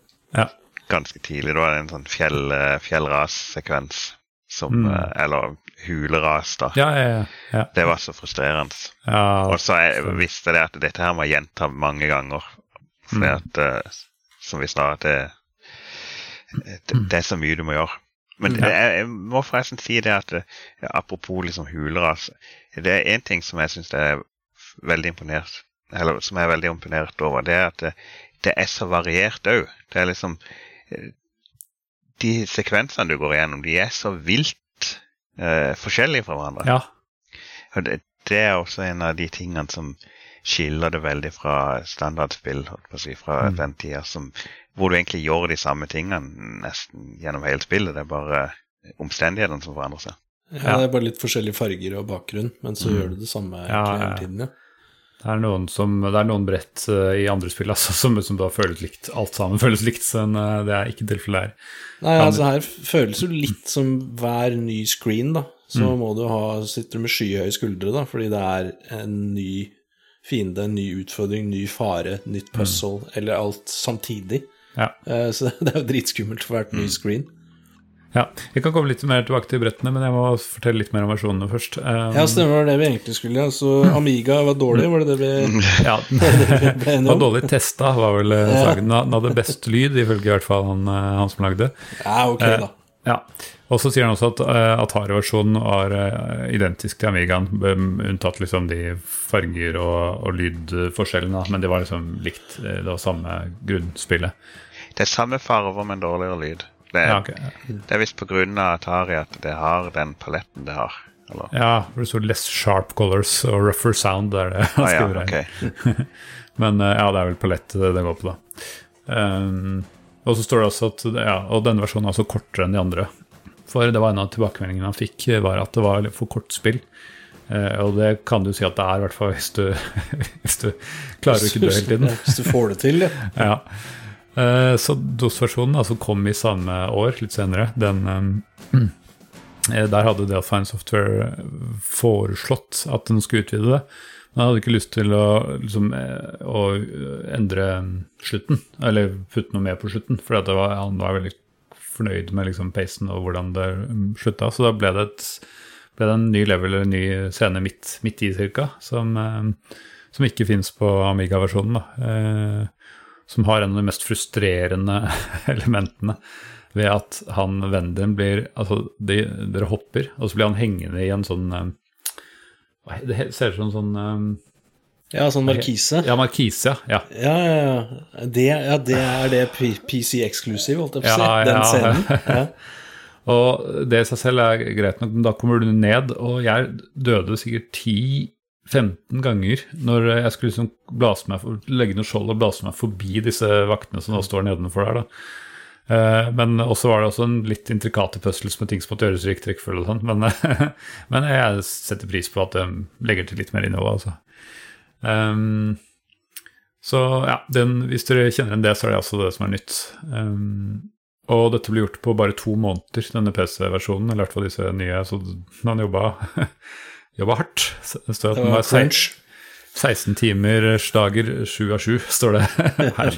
ganske tidlig. Det var en sånn fjellras-sekvens som, eller huleras da. Ja. Det var så frustrerende. Ja, og så visste jeg at dette her må jeg gjenta mange ganger. Fordi at, som vi sa, det er så mye du må gjøre. Men jeg må forresten si det at, apropos liksom huleras, det er en ting som jeg synes er veldig imponert, eller som jeg er veldig imponert over, det er at det er så variert også. Det er liksom, de sekvensene du går igjennom, de er så vilt forskjellige fra hverandre. Ja. Og det er også en av de tingene som skiller det veldig fra standardspill, fra den tiden, hvor du egentlig gjør de samme tingene nesten gjennom hele spillet. Det er bare omstendighetene som forandrer seg. Ja, det er bare litt forskjellige farger og bakgrunn, men så gjør du det samme hele tiden, ja. Det er noen brett i andre spill altså, som da føles likt. Alt sammen føles likt, så det er ikke tilfellet her. Nei, altså her føles jo litt som hver ny screen da. Så må du sitter du med skyhøye skuldre da, fordi det er en ny fiende, en ny utfordring, ny fare, nytt puzzle, eller alt samtidig. Ja. Så det er jo dritskummelt for hvert ny screen. Ja, jeg kan komme litt mer tilbake til brettene, men jeg må fortelle litt mer om versjonene først. Ja, stemmer det vi egentlig skulle. Altså, Amiga var dårlig, var det vi... Ja, det var dårlig testet, var vel saken. Den hadde best lyd, ifølge i hvert fall han som lagde. Ja, ok da. Ja, og så sier han også at Atari-versjonen var identisk til Amigaen, unntatt liksom de farger og lydforskjellene, men det var liksom likt, det var samme grunnspillet. Det er samme farver, men dårligere lyd. Det er visst på grunn av Atari at det har den paletten det har. Eller? Ja, for det står less sharp colors og rougher sound der det skriver okay. Men ja, det er vel palett det går på da. Og så står det også at og denne versjonen er også kortere enn de andre. For det var en av tilbakemeldingene han fikk, var at det var for kort spill. Og det kan du si at det er, i hvert fall hvis du klarer å ikke dø hele tiden. Hvis du får det til, ja. Så DOS-versjonen altså kom i samme år, litt senere. Der hadde Delphine Software foreslått at den skulle utvide det. Men han hadde ikke lyst til å endre slutten, eller putte noe med på slutten, for han var veldig fornøyd med liksom pacen og hvordan det sluttet. Så da ble det en ny level, en ny scene midt i cirka, som ikke finnes på Amiga-versjonen da. Som har en av de mest frustrerende elementene ved at vennen blir, altså dere hopper, og så blir han hengende i en sånn, det ser ut som sånn... Ja, sånn markise. Ja, markise, ja. Ja. Det er det PC-eksklusiv, holdt jeg på å si, den scenen. Ja. Og det i seg selv er greit nok, men da kommer du ned, og jeg døde sikkert 10-15 ganger når jeg skulle liksom legge noe skjold og blase meg forbi disse vaktene som da står nedenfor der da. Men også var det også en litt intrikate puzzles med ting som måtte gjøres i riktig rekkefølge og sånn, men jeg setter pris på at de legger til litt mer innhold altså. Så ja, hvis dere kjenner en det, så er det altså det som er nytt. Og dette ble gjort på bare 2 måneder, denne PC-versjonen, eller i hvert fall disse nye, så man jobba hardt. Det står at den var 16 timers dager, 7 av 7, står det her.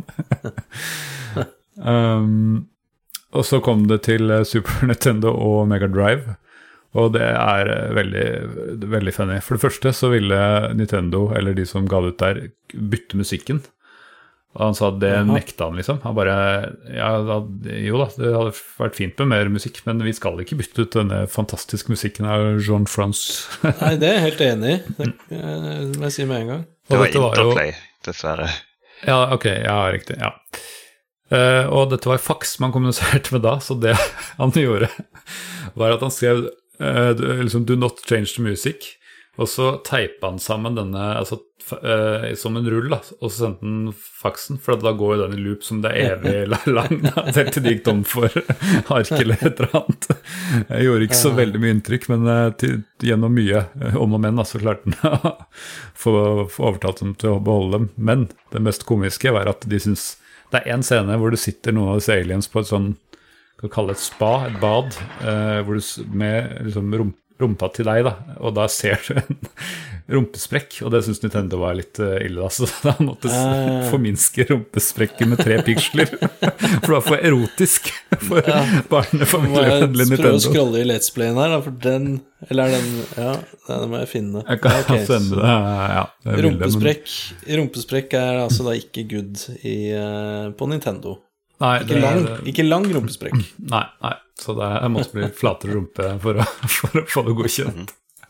Og så kom det til Super Nintendo og Mega Drive, og det er veldig, veldig funny. For det første så ville Nintendo, eller de som ga det ut der, bytte musikken. Og han sa at det nekta han liksom. Han bare, jo da, det hadde vært fint med mer musikk, men vi skal ikke bytte ut denne fantastiske musikken av Jean-France. Nei, det er jeg helt enig i. Det må jeg si med en gang. Det var Interplay, dessverre. Ja, ok, ja, riktig, ja. Og dette var fax man kommuniserte med da, så det han gjorde var at han skrev liksom, do not change the music, og så teipet han sammen denne, altså som en rull da, og så sendte han faxen, for da går jo den i loop som det er evig lang da, selv til de gikk tom for ark eller et eller annet. Jeg gjorde ikke så veldig mye inntrykk, men gjennom mye om og men, så klarte han å få overtalt dem til å beholde dem. Men det mest komiske var at de synes, det er en scene hvor det sitter noen av disse aliens på et sånn, kan kalle det et spa, et bad, hvor du med liksom rumpa til deg, da, og da ser du en rumpesprekk, og det synes Nintendo var litt ille, da, så da måtte forminske rumpesprekken med 3 piksler, for det var for erotisk for barnefamilievennlig Nintendo. Må jeg prøve å scrolle i Let's Playen her, da, for den, eller den, ja, den må jeg finne. Jeg kan sende det, ja. Rumpesprekk altså da ikke good på Nintendo. Nei, ikke lang rumpesprekk. Nei, så det måtte bli flatere rumpe for å få det godkjent.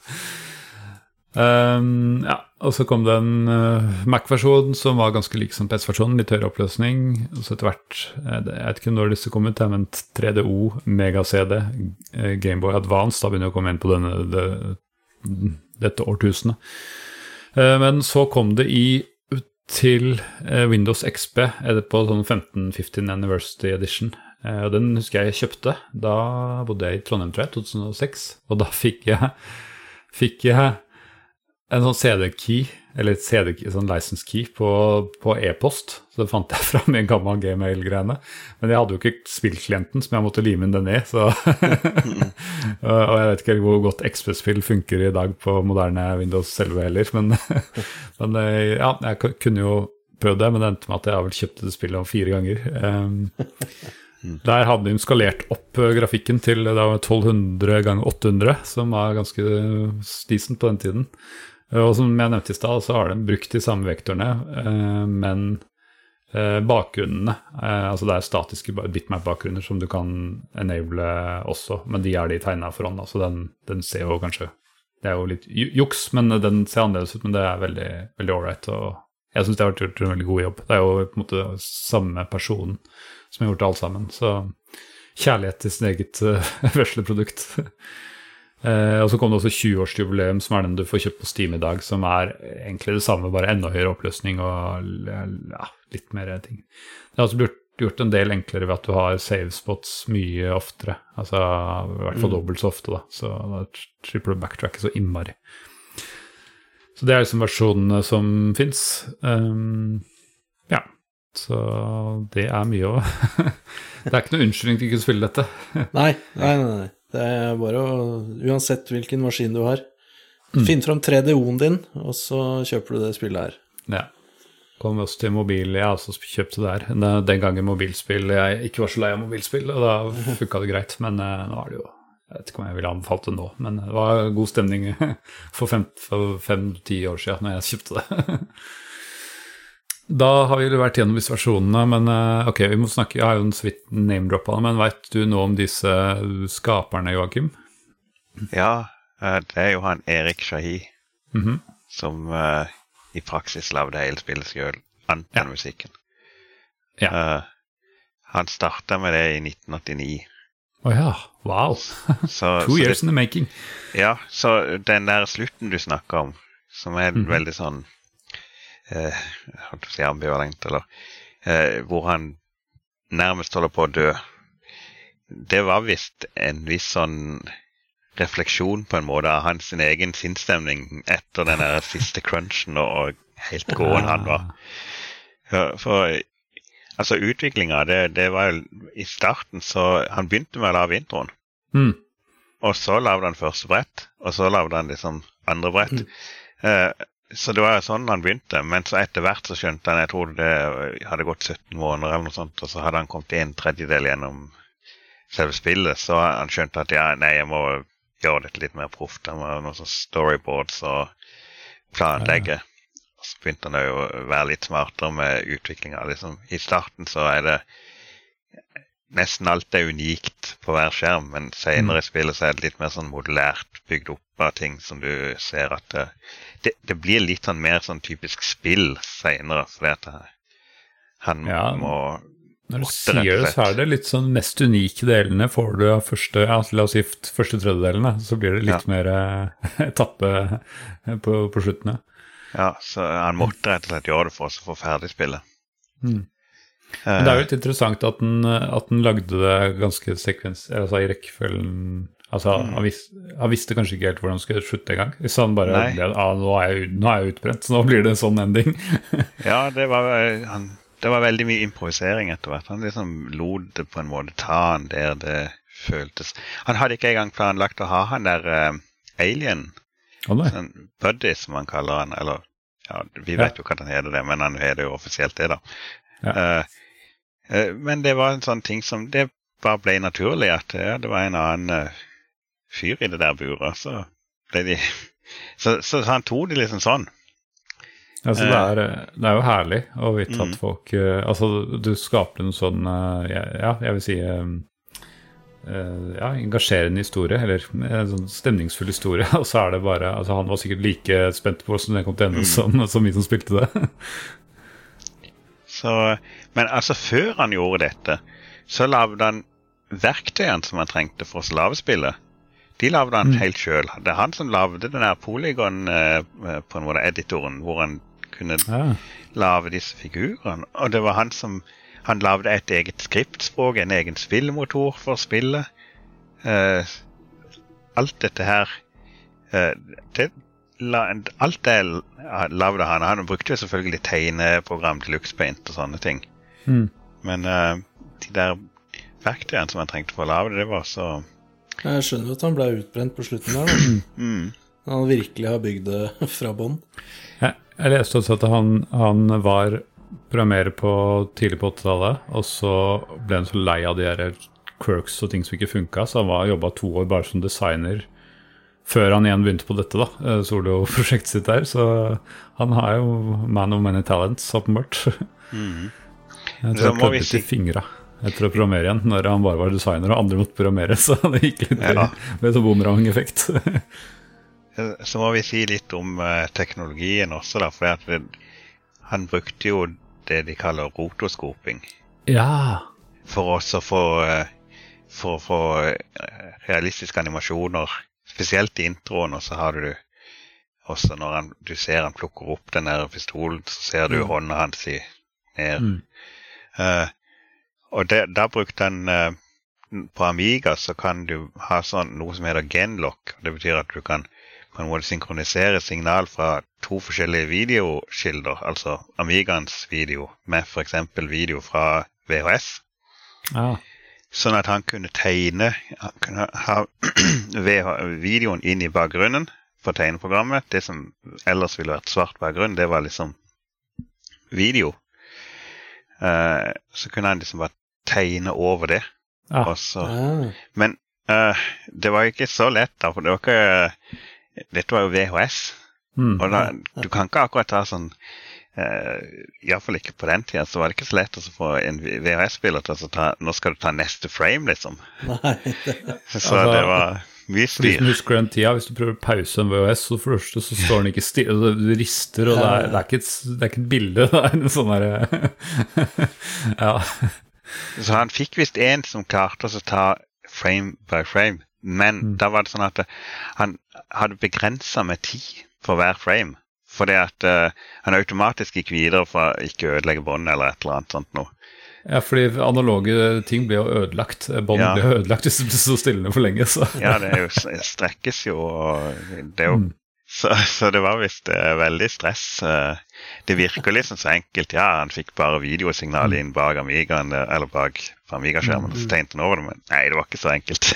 Ja, og så kom det en Mac-versjon som var ganske lik som PS-versjonen, litt høyere oppløsning, og så etter hvert, jeg vet ikke når disse kom ut, men 3DO, Mega CD, Game Boy Advance, da begynner jeg å komme inn på dette årtusenet. Men så kom det til Windows XP på sånn 15 Anniversary Edition, og den husker jeg kjøpte. Da bodde jeg i Trondheim, tror jeg, 2006, og da fikk jeg en sånn CD-key, eller et CD-key, sånn license-key på e-post, så det fant jeg fra med en gammel Gmail-greiene, men jeg hadde jo ikke spillklienten som jeg måtte lime den ned, så og jeg vet ikke hvor godt XP-spill funker i dag på moderne Windows selve heller, men ja, jeg kunne jo prøvd det, men det endte med at jeg vel kjøpte det spillet 4 ganger. Der hadde de skalert opp grafikken til 1200 ganger 800, som var ganske decent på den tiden. Og som jeg nevnte i sted, så har de brukt de samme vektorene, men bakgrunnene, altså det statiske bitmap-bakgrunner som du kan enable også, men de de tegnet for hånd, så den ser jo kanskje, det jo litt juks, men den ser annerledes ut, men det veldig, veldig alright, og jeg synes det har gjort en veldig god jobb. Det jo på en måte samme person som har gjort alt sammen, så kjærlighet til sin eget vesle produkt. Og så kom det også 20-årsjubileum, som den du får kjøpt på Steam i dag, som egentlig det samme, bare enda høyere oppløsning og ja, litt mer ting. Det har også blitt gjort en del enklere ved at du har save spots mye oftere, altså i hvert fall dobbelt så ofte da, så da slipper du backtrack så innmari. Så det liksom versjonene som finnes. Ja, så det mye å... Det ikke noe unnskyldning til ikke å spille dette. Nei. Det bare å... Uansett hvilken maskin du har. Finn fram 3DO-en din, og så kjøper du det spillet her. Ja. Kom også til mobil, jeg også kjøpte det her. Den gangen mobilspill, jeg ikke var så lei av mobilspill, og da funket det greit, men nå det jo... Jeg vet ikke om jeg ville anbefalt det nå, men det var god stemning for 5-10 år siden når jeg kjøpte det. Da har vi vært gjennom disse versjonene, men ok, vi må snakke, jeg har jo en så vidt name-droppet, men vet du noe om disse skaperne, Joachim? Ja, det jo han Erik Shahi, som i praksis lavde hele spillet selv, annet musikken. Ja. Han startet med det i 1989. Ja, wow. 2 years in the making. Ja, så den der slutten du snakker om, som veldig sånn, holdt å si ambivalent, eller hvor han nærmest holder på å dø, det var visst en viss sånn refleksjon på en måte av hans egen sinnsstemning etter den der siste crunchen og helt gåen han var. For altså utviklingen, det var jo i starten, så han begynte med å lage introen. Og så lavde han første brett, og så lavde han liksom andre brett. Så det var jo sånn han begynte, men så etter hvert så skjønte han, jeg tror det hadde gått 17 måneder eller noe sånt, og så hadde han kommet 1/3 gjennom selve spillet, så han skjønte at jeg må gjøre dette litt mer proft, det var noen sånn storyboards og planlegge. Så begynte han jo å være litt smartere med utviklingen. Liksom, i starten så det nesten alt unikt på hver skjerm, men senere i spillet så det litt mer sånn modulært bygd opp av ting som du ser at det blir litt sånn mer sånn typisk spill senere, fordi at han må... Når du sier det, så det litt sånn mest unike delene får du av første, la oss si første tredjedelene, så blir det litt mer etappe på sluttene. Ja, så han måtte rett og slett gjøre det for oss å få ferdig spillet. Men det jo litt interessant at den lagde det ganske altså i rekkefølgen, altså han visste kanskje ikke helt hvordan han skulle slutte en gang. Hvis han bare nå jeg utbrent, så nå blir det en sånn ending. Ja, det var veldig mye improvisering etter hvert. Han liksom lot det på en måte ta han der det føltes. Han hadde ikke engang planlagt å ha han der Alien. Sånn Buddy, som han kaller han, eller ja, vi vet jo hva han heter det, men han heter jo offisielt det da. Men det var en sånn ting som, det bare ble naturlig at det var en annen fyr i det der buret, så ble de, så han tog det liksom sånn. Altså det er jo herlig å vite at folk, altså du skaper en sånn, jeg vil si, engasjerende historie, eller en sånn stemningsfull historie, og så det bare, altså han var sikkert like spent på hvordan det kom til ende som vi som spilte det. Så, men altså før han gjorde dette, så lavde han verktøyene som han trengte for å lave spillet. De lavde han helt selv. Det han som lavde den her Polygon på en måte editoren, hvor han kunne lave disse figurene, og det var han lavde et eget skriptspråk, en egen spillmotor for spillet. Alt dette her, alt det lavde han. Han brukte jo selvfølgelig tegneprogram til LuxPaint og sånne ting. Men de der verktøyene som han trengte for å lave det, det var så... Jeg skjønner jo at han ble utbrent på slutten der, da. Han virkelig har bygd det fra bånd. Jeg leste også at han var programmerer tidlig på 80-tallet, og så ble han så lei av de her quirks og ting som ikke funket, så han jobbet 2 år bare som designer før han igjen begynte på dette da, solo-prosjektet sitt der, så han har jo man of many talents, åpenbart. Jeg tror han kløpte i fingra etter å programmere igjen, når han bare var designer og andre måtte programmere, så det gikk litt med så boomerang-effekt. Så må vi si litt om teknologien også da, for han brukte jo det de kaller rotoskoping. Ja. For også å få realistiske animasjoner, spesielt i introen, og så har du også når du ser han plukker opp den der pistolen, så ser du hånda hans ned. Og da brukte han, på Amiga så kan du ha noe som heter genlock, det betyr at du kan på en måte synkronisere signal fra 2 forskjellige videoskilder, altså Amigans video, med for eksempel video fra VHS. Sånn at han kunne tegne, han kunne ha videoen inn i bakgrunnen for tegneprogrammet. Det som ellers ville vært svart bakgrunn, det var liksom video. Så kunne han liksom bare tegne over det. Men det var ikke så lett da, for det var ikke... Dette var jo VHS, og du kan ikke akkurat ta sånn, i hvert fall ikke på den tiden, så var det ikke så lett å få en VHS-spiller til å ta, nå skal du ta neste frame, liksom. Så det var mye styr. Hvis du husker den tida, hvis du prøver å pause en VHS, så først så står den ikke stille, du rister, og det er ikke et bilde, det er en sånn der, Så han fikk vist en som klarte å ta frame by frame, men da var det sånn at han hadde begrenset med tid for hver frame, fordi at han automatisk gikk videre for å ikke ødelegge bånd eller et eller annet sånt noe. Ja, fordi analoge ting ble jo ødelagt, bånd ble jo ødelagt hvis det ble så stillende for lenge. Så. Ja, det strekkes jo, og det er jo, så det var vist veldig stress. Det virker liksom så enkelt, han fikk bare videosignal inn bak Amigaen, eller bak Amiga-skjermen, og så tegnte han over det, men nei, det var ikke så enkelt.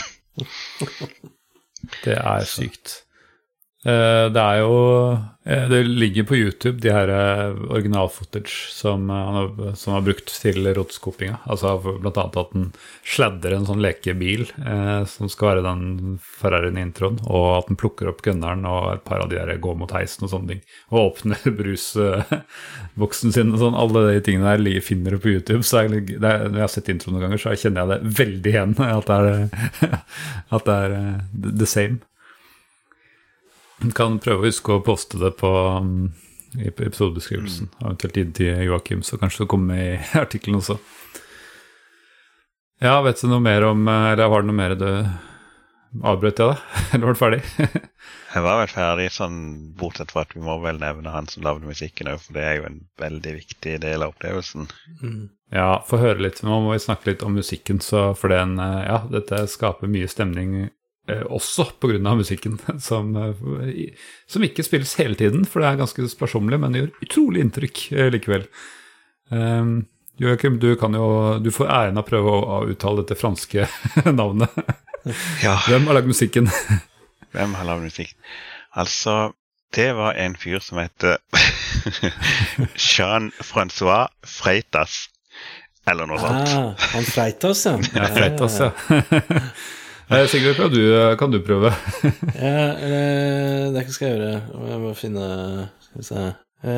Det er sykt. Det er jo det ligger på YouTube de her original-footage som han har brukt til rotskopinga, altså blant annet at den sladder en sånn lekebil som skal være den Ferrarien i introen, og at den plukker opp gunneren og et par av de der går mot heisen og sånne ting, og åpner brusboksen sin og sånn, alle de tingene der finner du på YouTube, så når jeg har sett introen noen ganger, så kjenner jeg det veldig igjen at det er the same. Kan prøve å huske å poste det i episodebeskrivelsen, eventuelt inn til Joakim, så kanskje det kommer i artikkelen også. Ja, vet du noe mer om, eller var det noe mer du avbrøt jeg da? Eller var du ferdig? Jeg var vel ferdig, sånn bortsett fra at vi må vel nevne han som lavde musikken, for det er jo en veldig viktig del av opplevelsen. Ja, få høre litt, nå må vi snakke litt om musikken, så for dette skaper mye stemning også på grunn av musikken som ikke spilles hele tiden, for det er ganske sparsommelig, men det gjør utrolig inntrykk likevel. Joakim, du får æren av å prøve å uttale dette franske navnet. Hvem har lagd musikken? Hvem har laget musikk? Altså, det var en fyr som heter Jean-François Freitas, eller noe sånt. Han Freitas, ja. Ja, Freitas, ja. Sigurd, kan du prøve? Det skal jeg gjøre. Jeg må finne, skal vi se.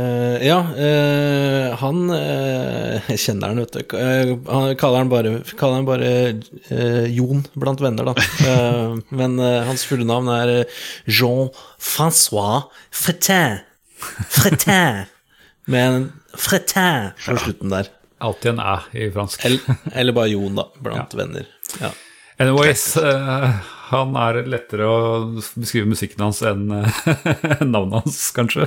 Han jeg kjenner han, vet du. Han kaller han bare Jon blant venner, da. Men hans fulle navn Jean-François Freitas. Med en Freitas på slutten der. Alltid en æ i fransk. Eller bare Jon, da, blant venner. Ja. Anyways, han lettere å beskrive musikken hans enn navnet hans, kanskje.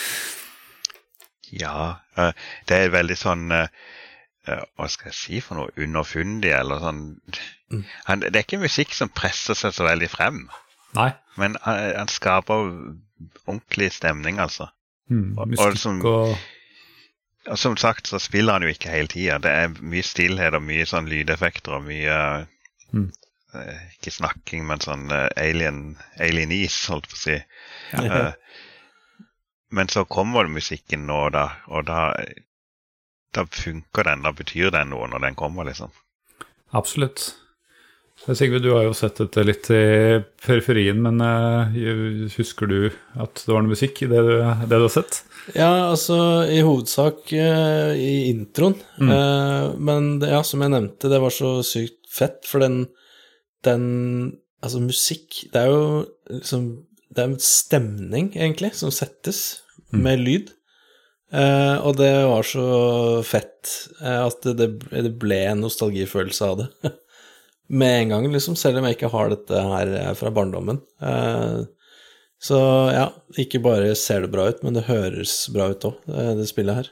Ja, det veldig sånn, hva skal jeg si for noe, underfundig, eller sånn. Det ikke musikk som presser seg så veldig frem. Nei. Men han skaper ordentlig stemning, altså. Musikk og som sagt, så spiller han jo ikke hele tiden. Det mye stillhet og mye sånn lydeffekter og mye... ikke snakking, men sånn alien-is, holdt på å si. Men så kommer det musikken nå, og da funker den, da betyr den noe når den kommer, liksom. Absolutt. Sigurd, du har jo sett dette litt i periferien, men husker du at det var noe musikk i det du har sett? Ja, altså i hovedsak i introen, men ja, som jeg nevnte, det var så sykt fett, for den altså musikk, det jo liksom, det en stemning egentlig som settes med lyd, og det var så fett at det ble en nostalgifølelse av det med en gang, liksom, selv om jeg ikke har dette her fra barndommen. Så ja, ikke bare ser det bra ut, men det høres bra ut også, det spillet her.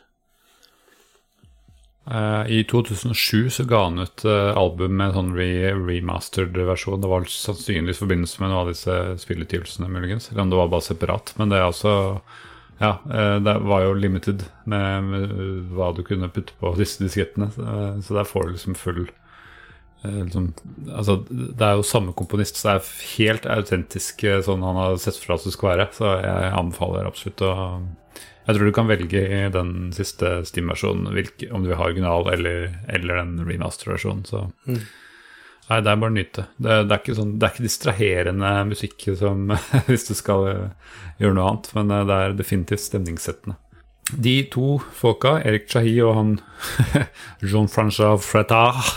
I 2007 så ga han ut album med en sånn remastered versjon. Det var sannsynligvis i forbindelse med noen av disse spilletgivelsene muligens, eller om det var bare separat, men det altså, ja, det var jo limited med hva du kunne putte på disse diskettene, så der får du liksom full liksom, altså, det jo samme komponist, så det helt autentisk sånn han har sett fra at det skal være, så jeg anbefaler absolutt jeg tror du kan velge i den siste Steam-versjonen om du vil ha original eller den remaster-versjonen, så nei, det bare nyte. Det ikke sånn, det ikke distraherende musikk som hvis du skal gjøre noe annet, men det definitivt stemningssettende. De to folka, Eric Chahi og han Jean-François Freitas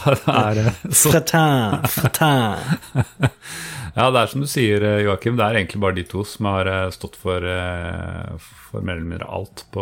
Freitas ja, det som du sier, Joachim, det egentlig bare de to som har stått for mer eller mindre alt på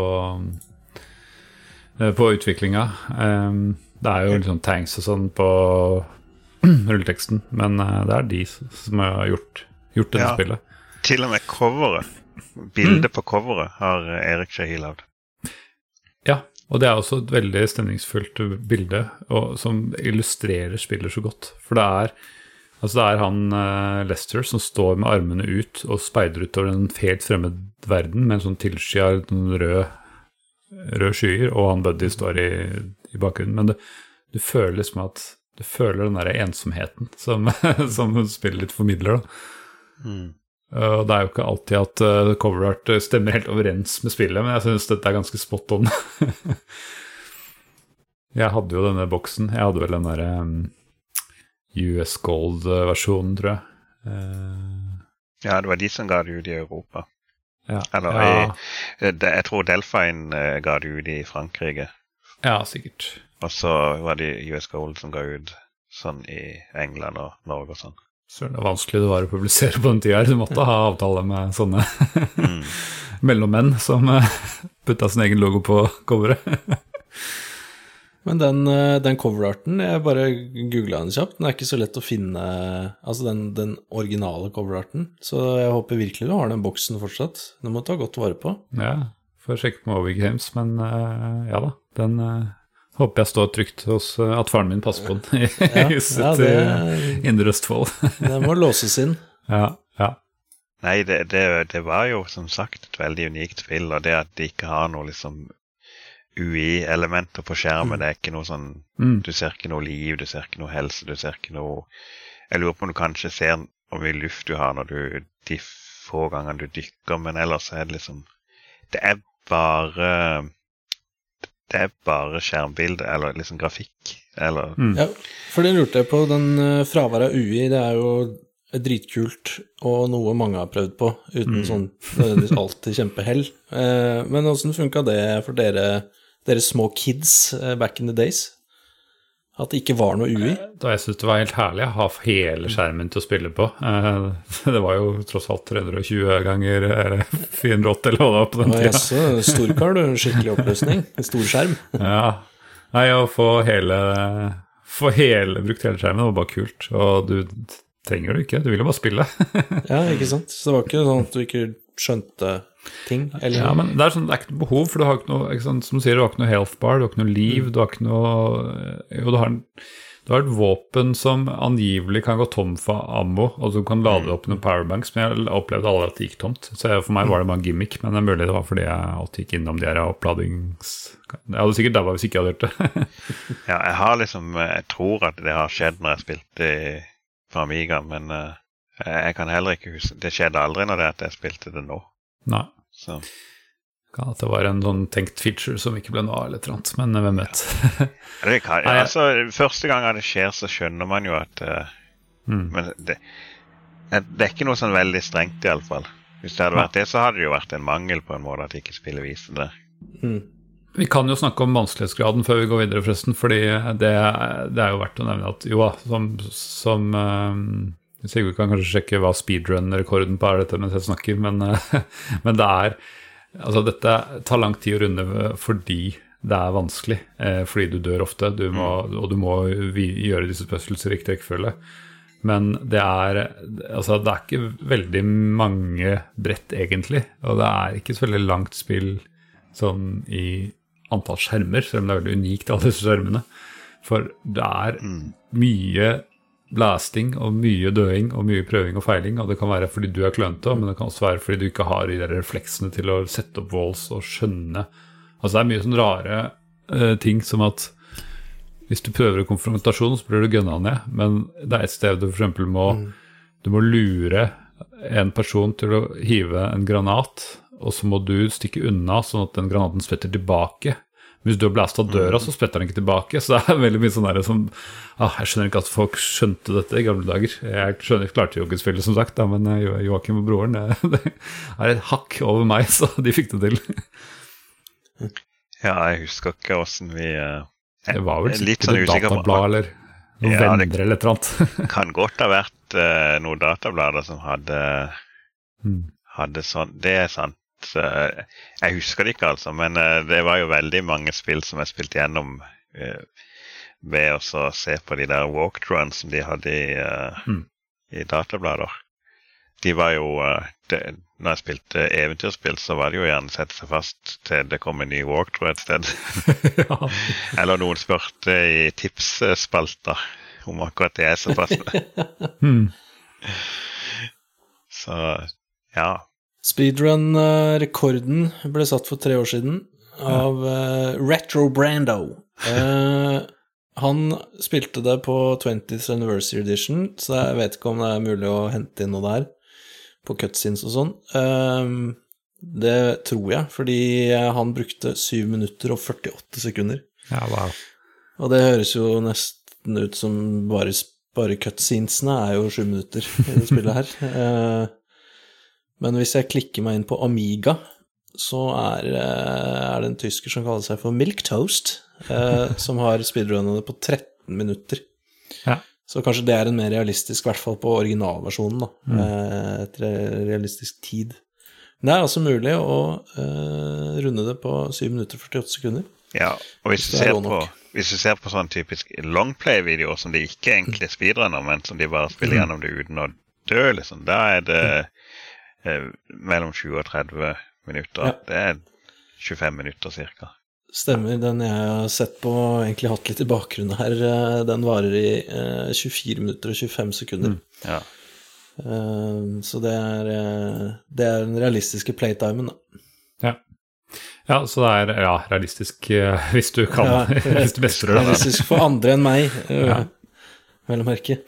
utviklinga. Det jo liksom tanks og sånn på rulleteksten, men det de som har gjort dette spillet. Til og med coveret, bildet på coveret har Eric Chahi laget. Ja, og det også et veldig stemningsfullt bilde som illustrerer spillet så godt, for det han Lester som står med armene ut og speider ut over en helt fremmed verden med en sånn tilskyet rød skyer, og han Buddy står i bakgrunnen, men du føler liksom at du føler den der ensomheten som spillet litt formidler da. Og det jo ikke alltid at cover art stemmer helt overens med spillet, men jeg synes dette ganske spot on. Jeg hadde jo denne boksen, jeg hadde vel den der US Gold-versjonen, tror jeg. Ja, det var de som ga det ut i Europa. Ja. Eller, jeg tror Delphine ga det ut i Frankrike. Ja, sikkert. Og så var det US Gold som ga ut sånn i England og Norge og sånn. Så det vanskelig det var å publisere på den tiden her. Du måtte ha avtale med sånne mellommenn som puttet sin egen logo på coveret. Men den coverarten, jeg bare googlet den kjapt, den ikke så lett å finne, altså den originale coverarten, så jeg håper virkelig du har den boksen fortsatt. Den må du ta godt vare på. Ja, får sjekke med Ovig Games, men ja da, den håper jeg står trygt hos at faren min passer på den i huset i Indre Østfold. Den må låses inn. Ja. Nei, det var jo som sagt et veldig unikt spill, og det at de ikke har noe liksom UI-elementer på skjermen, det ikke noe sånn, du ser ikke noe liv, du ser ikke noe helse, du ser ikke noe Jeg lurer på om du kanskje ser hvor mye luft du har når de få gangene du dykker, men ellers er det liksom, det er bare skjermbilde, eller liksom grafikk, eller... Ja, for det lurte jeg på, den fraværet av UI, det er jo dritkult, og noe mange har prøvd på, uten sånn nødvendigvis alltid kjempehell. Men hvordan funket det for dere små kids back in the days? At det ikke var noe UI? Da jeg synes det var helt herlig å ha hele skjermen til å spille på. Det var jo tross alt 320 ganger 480 eller hva det var på den tiden. Jaså, storkar du, skikkelig oppløsning, en stor skjerm. Ja, nei, å få brukt hele skjermen, det var bare kult, og du trenger det ikke, du vil jo bare spille. Ja, ikke sant? Så det var ikke sånn at du ikke skjønte ting, eller? Ja, men det er sånn, det er ikke noe behov, for du har ikke noe, ikke sant, som du sier, du har ikke noe health bar, du har ikke noe liv, du har ikke noe, jo, du har et våpen som angivelig kan gå tom for ammo, og du kan lade opp noen powerbanks, men jeg opplevde aldri at det gikk tomt, så for meg var det bare en gimmick, men det er mulig det var fordi jeg alltid gikk innom de her oppladings... Jeg hadde sikkert der hvis ikke jeg hadde gjort det. Ja, jeg tror at det har skjedd når jeg spilte på Amiga, men jeg kan heller ikke huske, det skjedde aldri når jeg spilte det nå. Nei. Så. Kan at det var en sånn tenkt feature som ikke ble noe av eller et eller annet, men hvem vet? Det kan, altså, første gang det skjer, så skjønner man jo at men det er ikke noe sånn veldig strengt i alle fall. Hvis det hadde vært det, så hadde det jo vært en mangel på en måte at ikke spillet viser det. Vi kan jo snakke om vanskelighetsgraden før vi går videre forresten, fordi det er jo verdt å nevne at jo, som Sigurd kan kanskje sjekke hva speedrun-rekorden på dette mens jeg snakker, men det er, altså dette tar lang tid å runde fordi det er vanskelig, fordi du dør ofte, og du må gjøre disse puzzles i riktig rekkefølge. Men det er ikke veldig mange brett egentlig, og det er ikke så veldig langt spill sånn i antall skjermer, selv om det er veldig unikt alle disse skjermene. For det er mye blasting og mye døing og mye prøving og feiling, og det kan være fordi du er klønete, men det kan også være fordi du ikke har de der refleksene til å sette opp walls og skjønne. Altså det er mye sånn rare ting som at hvis du prøver en konfrontasjon, så blir du gønnet ned, men det er et sted du for eksempel du må lure en person til å hive en granat, og så må du stikke unna sånn at den granaten spretter tilbake. Hvis du har blastet døra, så spretter den ikke tilbake, så det er veldig mye sånn der som jeg skjønner ikke at folk skjønte dette i gamle dager. Jeg klarte jo ikke spillet som sagt, men Joakim og broren det er et hakk over meg, så de fikk det til. Ja, jeg husker ikke hvordan vi det var vel litt sånn usikker på datablad eller noen venner eller et eller annet. Kan godt ha vært noen datablader som hadde sånn, det er sant. Jeg husker det ikke altså, men det var jo veldig mange spill som jeg spilte gjennom ved å se på de der walkthroughs som de hadde i datablader. De var jo, når jeg spilte eventyrspill, så var det jo gjerne sette seg fast til det kom en ny walkthrough et sted. Ja. Eller noen spørte i tipsspalter om akkurat det er så passende. Så, ja. Speedrun-rekorden ble satt for 3 år siden av Retro Brando. Han spilte det på 20th Anniversary Edition, så jeg vet ikke om det er mulig å hente inn noe der på cutscenes og sånn. Det tror jeg, fordi han brukte 7 minutter og 48 sekunder. Ja, wow. Og det høres jo nesten ut som bare cutscenesene er jo 7 minutter i det spillet her. Men hvis jeg klikker meg inn på Amiga, så er det en tysker som kaller seg for Milk Toast, som har speedrunnet på 13 minutter. Ja. Så kanskje det er en mer realistisk, i hvert fall på originalversjonen, da, etter realistisk tid. Men det er altså mulig å runde det på 7 minutter og 48 sekunder. Ja, og hvis du ser på sånn typisk longplay-videoer som de ikke egentlig speedrunner, men som de bare spiller gjennom det uten å dø, liksom, da er det mellom 20 og 30 minutter. Ja. Det er 25 minutter cirka. Stemmer, den jeg har sett på, egentlig hatt litt i bakgrunnen her, den varer i 24 minutter og 25 sekunder. Ja. Så det er den realistiske playtimen, da. Ja, så det er realistisk hvis du kan, hvis du mestrer det. Realistisk for andre enn meg, vel å merke.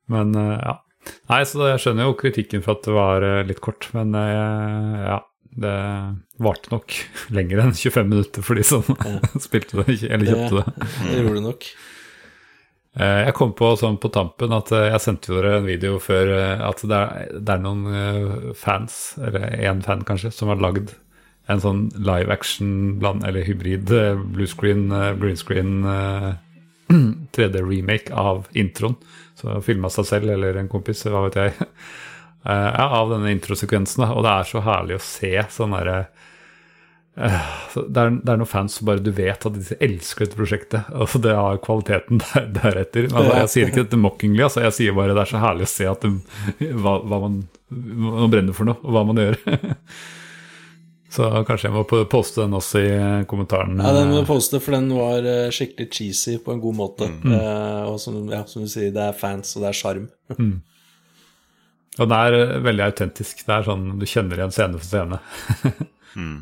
Men ja. Nei, så jeg skjønner jo kritikken for at det var litt kort, men ja, det varte nok lenger enn 25 minutter for de som spilte det, eller kjøpte det. Det gjorde det nok. Jeg kom på sånn på tampen at jeg sendte jo dere en video før at det er noen fans, eller en fan kanskje, som har lagd en sånn live action eller hybrid blue screen, green screen 3D remake av introen. Så filmet seg selv eller en kompis, hva vet jeg, av denne introsekvensen. Og det er så herlig å se sånn der, det er noen fans som bare du vet at de elsker dette prosjektet, og det har kvaliteten deretter. Altså, jeg sier ikke dette mockingly, altså, jeg sier bare det er så herlig å se at hva man brenner for noe, og hva man gjør. Så kanskje jeg må poste den også i kommentaren. Ja, den må du poste, for den var skikkelig cheesy på en god måte. Og som du sier, det er fans, og det er charm. Og det er veldig autentisk. Det er sånn, du kjenner igjen scene for scene.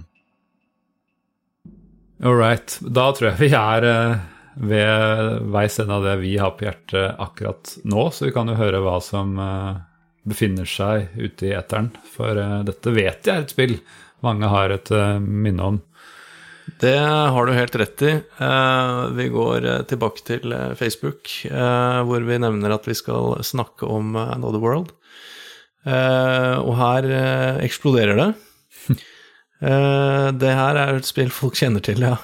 All right. Da tror jeg vi er ved veis ende av det vi har på hjertet akkurat nå, så vi kan jo høre hva som befinner seg ute i eteren. For dette vet jeg er et spill mange har et minne om. Det har du helt rett i. Vi går tilbake til Facebook, hvor vi nevner at vi skal snakke om Another World. Og her eksploderer det. Det her er et spill folk kjenner til, ja.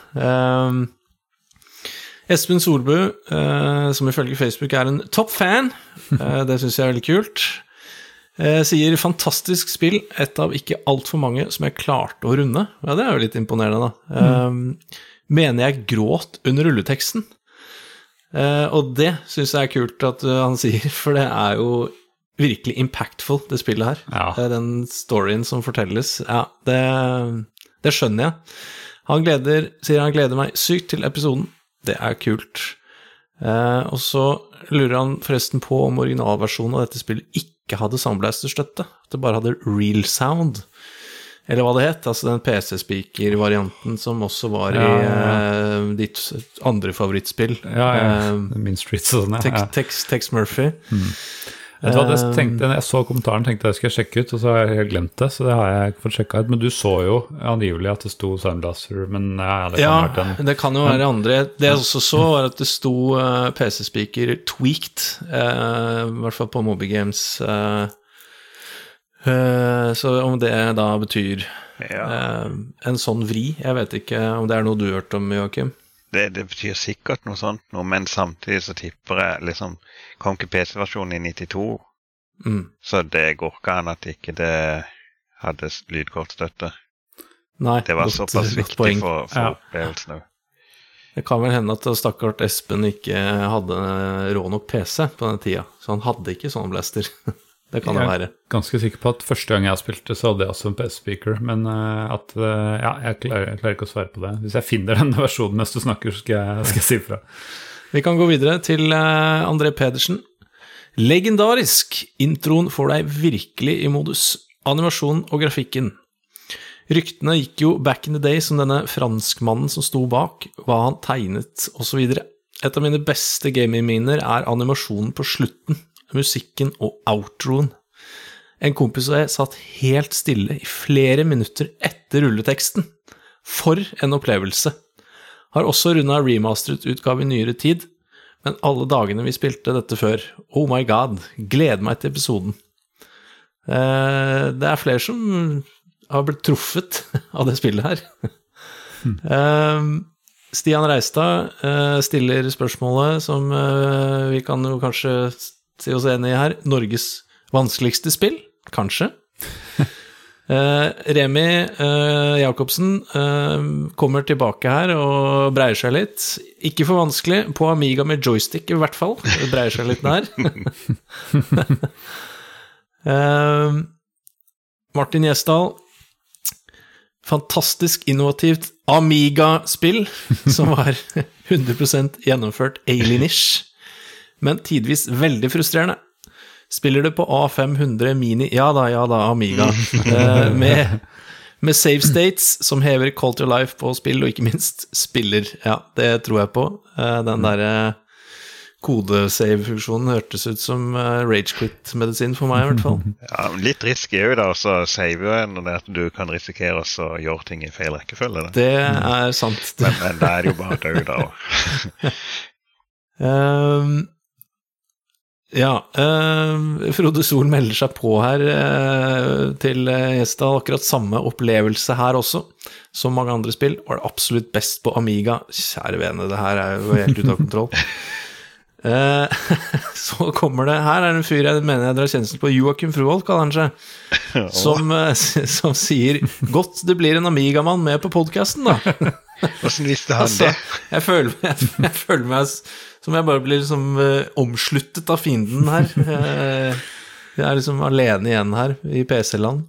Espen Solbu, som ifølge Facebook er en toppfan, det synes jeg er veldig kult, sier fantastisk spill, et av ikke alt for mange som jeg klarte å runde. Ja, det er jo litt imponerende da. Mener jeg gråt under rulleteksten. Og det synes jeg er kult at han sier, for det er jo virkelig impactful, det spillet her. Ja. Det er den storyen som fortelles. Ja, det skjønner jeg. Sier han gleder meg sykt til episoden. Det er kult. Og så lurer han forresten på om originalversjonen av dette spillet ikke hadde Soundblaster-støtte. At det bare hadde Real Sound. Eller hva det het, altså den PC-speaker-varianten som også var i ditt andre favorittspill. Ja. Min Streets og sånn, ja. Tex Murphy. Jeg så kommentaren, tenkte jeg skulle sjekke ut, og så har jeg helt glemt det, så det har jeg ikke fått sjekket ut. Men du så jo angivelig at det sto Soundblaster, men det kan jo være andre. Det jeg også så var at det sto PC-speaker tweaked, i hvert fall på Moby Games. Så om det da betyr en sånn vri, jeg vet ikke om det er noe du har hørt om, Joachim. Det betyr sikkert noe sånt, men samtidig så tipper jeg liksom, kom ikke PC-versjonen i 92, så det går ikke an at ikke det hadde lydkortstøtte. Nei, det var såpass viktig for opplevelsen. Det kan vel hende at stakkart Espen ikke hadde rå nok PC på den tida, så han hadde ikke sånn blaster. Det kan det være. Jeg er ganske sikker på at første gang jeg spilte, så hadde jeg også en PC-speaker, men at, jeg klarer ikke å svare på det. Hvis jeg finner den versjonen mens du snakker, så skal jeg si fra. Vi kan gå videre til André Pedersen. Legendarisk! Introen får deg virkelig i modus. Animasjon og grafikken. Ryktene gikk jo back in the day som denne franskmannen som sto bak, hva han tegnet og så videre. Et av mine beste gaming-minner er animasjonen på slutten, musikken og outroen. En kompis og jeg satt helt stille i flere minutter etter rulleteksten. For en opplevelse. Har også rundet remasteret utgave i nyere tid, men alle dagene vi spilte dette før, oh my god, gleder meg til episoden. Det er flere som har blitt truffet av det spillet her. Stian Reistad stiller spørsmålet som vi kan jo kanskje se oss enig i her. Norges vanskeligste spill? Kanskje. Remi Jakobsen kommer tilbake her og breier seg litt. Ikke for vanskelig, på Amiga med joystick i hvert fall. Breier seg litt der. Martin Gjesdal. Fantastisk innovativt Amiga-spill, som var 100% gjennomført alienish, men tidvis veldig frustrerende. Spiller det på A500 Mini, ja da, Amiga, med save states som hever quality of life på spill, og ikke minst spiller, ja, det tror jeg på. Den der kodesave-funksjonen hørtes ut som rage-quit-medisin for meg i hvert fall. Ja, litt risky er jo da, så save når det at du kan risikere å gjøre ting i feil rekkefølge. Da. Det er sant. Men da er det jo bare død da. Frode Sol melder seg på her til Gjesdal. Akkurat samme opplevelse her også, som mange andre spill. Var det absolutt best på Amiga. Kjære vene, det her er jo helt ut av kontroll. Så kommer det, her er en fyr jeg mener jeg drar kjensel på, Joachim Fruholt kaller han seg, som sier, godt det blir en Amiga-mann med på podcasten da. Hvordan visste han det? Jeg føler meg som jeg bare blir liksom omsluttet av fienden her. Jeg er liksom alene igjen her i PC-land.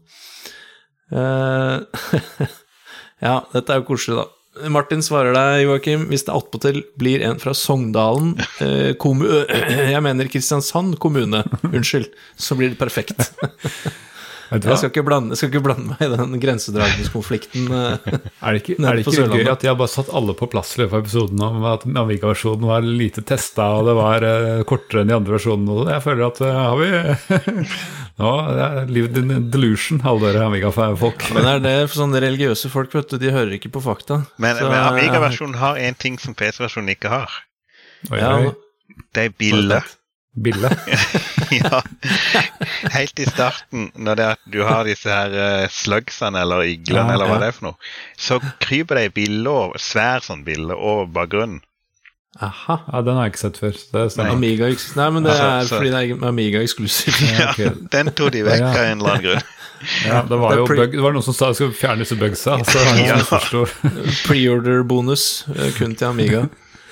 Ja, dette er jo koselig da. Martin svarer deg, Joachim, hvis det attpåtil blir en fra Sogndalen, jeg mener Kristiansand kommune, unnskyld, så blir det perfekt. Jeg skal ikke blande meg i den grensedragningskonflikten. Er det ikke gøy at de har bare satt alle på plass i løpet av episoden om at Amiga-versjonen var lite testet, og det var kortere enn de andre versjonene? Jeg føler at har vi nå lived in delusion, alle dere Amiga-folk. Men er det for sånne religiøse folk, vet du, de hører ikke på fakta. Men Amiga-versjonen har en ting som PC-versjonen ikke har. Det er bildet. Ja, helt i starten når det er at du har disse her slugsene eller iglene eller hva det er for noe, så kryper det i bilder, svær sånn bilder over bakgrunnen. Aha. Ja, den har jeg ikke sett før. Nei, men det er fordi det er Amiga-eksklusiv. Ja, den tog de vekk av en eller annen grunn. Ja, det var jo det var noen som sa at skulle fjerne disse bugsa, så Pre-order-bonus kun til Amiga.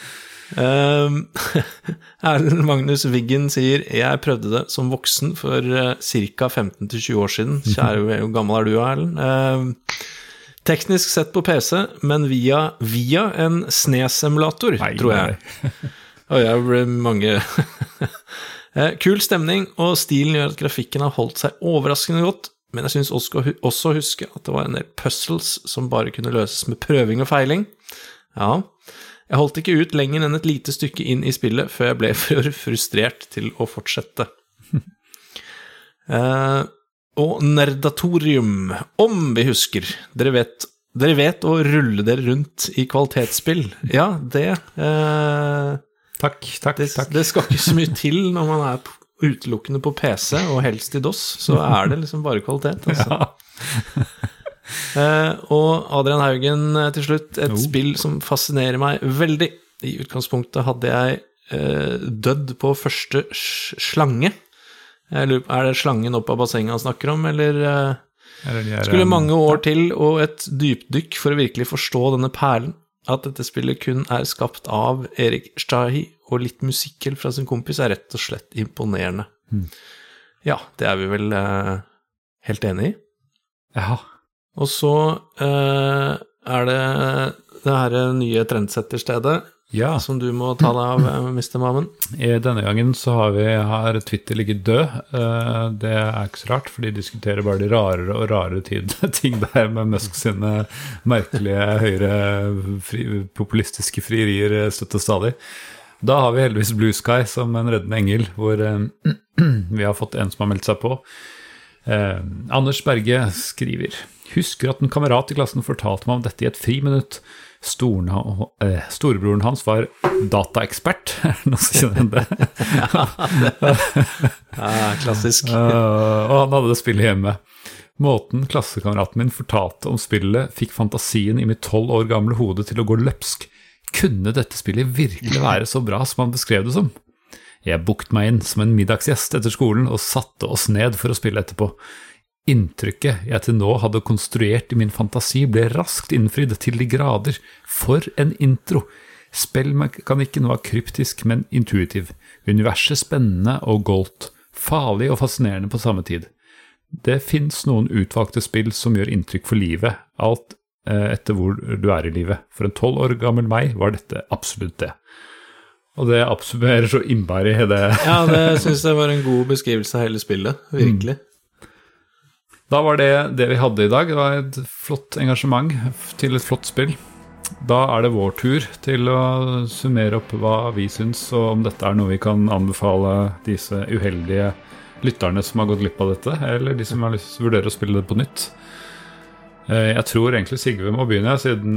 Erlend Magnus Wiggen sier, jeg prøvde det som voksen for cirka 15-20 år siden. Kjære, hvor gammel er du, Erlend? Teknisk sett på PC, men via en SNES-emulator, tror jeg. Og jeg ble mange kul stemning, og stilen gjør at grafikken har holdt seg overraskende godt, men jeg synes også huske at det var en del puzzles som bare kunne løses med prøving og feiling. Ja, jeg holdt ikke ut lenger enn et lite stykke inn i spillet før jeg ble for frustrert til å fortsette. Og Nerdatorium, om vi husker. Dere vet å rulle dere rundt i kvalitetsspill. Ja, det... Takk. Det skal ikke så mye til når man er utelukkende på PC, og helst i DOS, så er det liksom bare kvalitet, altså. Ja. Og Adrian Haugen til slutt, et spill som fascinerer meg veldig. I utgangspunktet hadde jeg dødd på første slange. Er det slangen opp av bassenget han snakker om, eller skulle mange år til og et dypdykk for å virkelig forstå denne perlen, at dette spillet kun er skapt av Erik Stahi og litt musikkel fra sin kompis er rett og slett imponerende. Ja, det er vi vel helt enige i. Ja. Og så er det her nye trendsetterstedet som du må ta deg av, Mr. Mammen. Denne gangen så har Twitter ligget død. Det er ikke så rart, for de diskuterer bare de rarere og rarere ting der med Musk sine merkelige høyre populistiske frierier støtte stadig. Da har vi heldigvis Blue Sky som en reddende engel, hvor vi har fått en som har meldt seg på. Anders Berge skriver: Husker at en kamerat i klassen fortalte meg om dette i et friminutt. Storebroren hans var dataekspert. Nå skal jeg det. Klassisk. Og han hadde det spillet hjemme. Måten klassekameraten min fortalte om spillet fikk fantasien i mitt 12 år gamle hode til å gå løpsk. Kunne dette spillet virkelig være så bra som han beskrev det som? Jeg bukte meg inn som en middagsgjest etter skolen og satte oss ned for å spille etterpå. Inntrykket jeg til nå hadde konstruert i min fantasi ble raskt innfridd til de grader. For en intro! Spillmekanikken var kryptisk, men intuitiv. Universet spennende og goldt. Farlig og fascinerende på samme tid. Det finnes noen utvalgte spill som gjør inntrykk for livet, alt etter hvor du er i livet. For en 12 år gammel meg var dette absolutt det. Og det oppsummerer så innbærig det. Ja, det synes jeg var en god beskrivelse av hele spillet, virkelig. Da var det vi hadde i dag. Det var et flott engasjement til et flott spill. Da det vår tur til å summere opp hva vi synes, og om dette noe vi kan anbefale disse uheldige lytterne som har gått glipp av dette, eller de som har lyst til å vurdere å spille det på nytt. Jeg tror egentlig Sigve må begynne, siden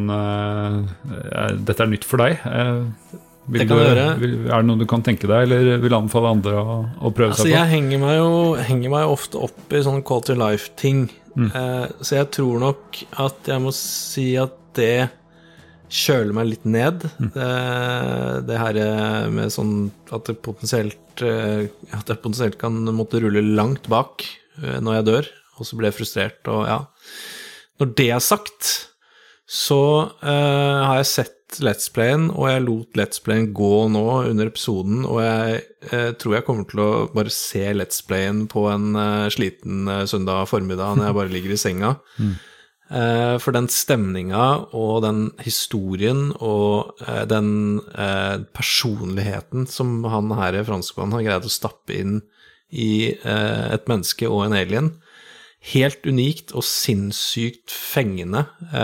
dette nytt for deg. Det kan du gjøre. Det noe du kan tenke deg, eller vil anbefale andre å prøve seg på? Jeg henger meg jo ofte opp i sånne quality life-ting, så jeg tror nok at jeg må si at det kjøler meg litt ned. Det her med sånn at det potensielt kan måtte rulle langt bak når jeg dør, og så blir jeg frustrert, og ja. Når det sagt, så har jeg sett Let's Playen, og jeg lot Let's Playen gå nå under episoden, og jeg tror jeg kommer til å bare se Let's Playen på en sliten søndag formiddag når jeg bare ligger i senga. For den stemningen og den historien og den personligheten som han her i franskmannen har greid å stappe inn i et menneske og en alien, helt unikt og sinnssykt fengende.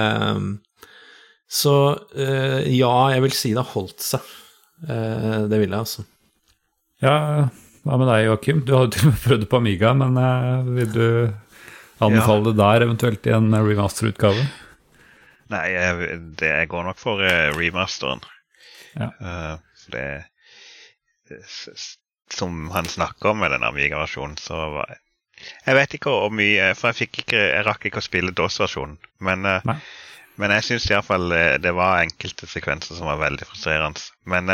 Så ja, jeg vil si det har holdt seg. Det vil jeg, altså. Ja, hva med deg, Joachim? Du har jo til og med prøvd på Amiga, men vil du anbefale det der eventuelt i en remaster-utgave? Nei, jeg går nok for remasteren. Ja. Det som han snakker om med den Amiga-versjonen, så var jeg vet ikke hvor mye, for jeg rakk ikke å spille DOS-versjonen, men jeg synes i hvert fall det var enkelte sekvenser som var veldig frustrerende. Men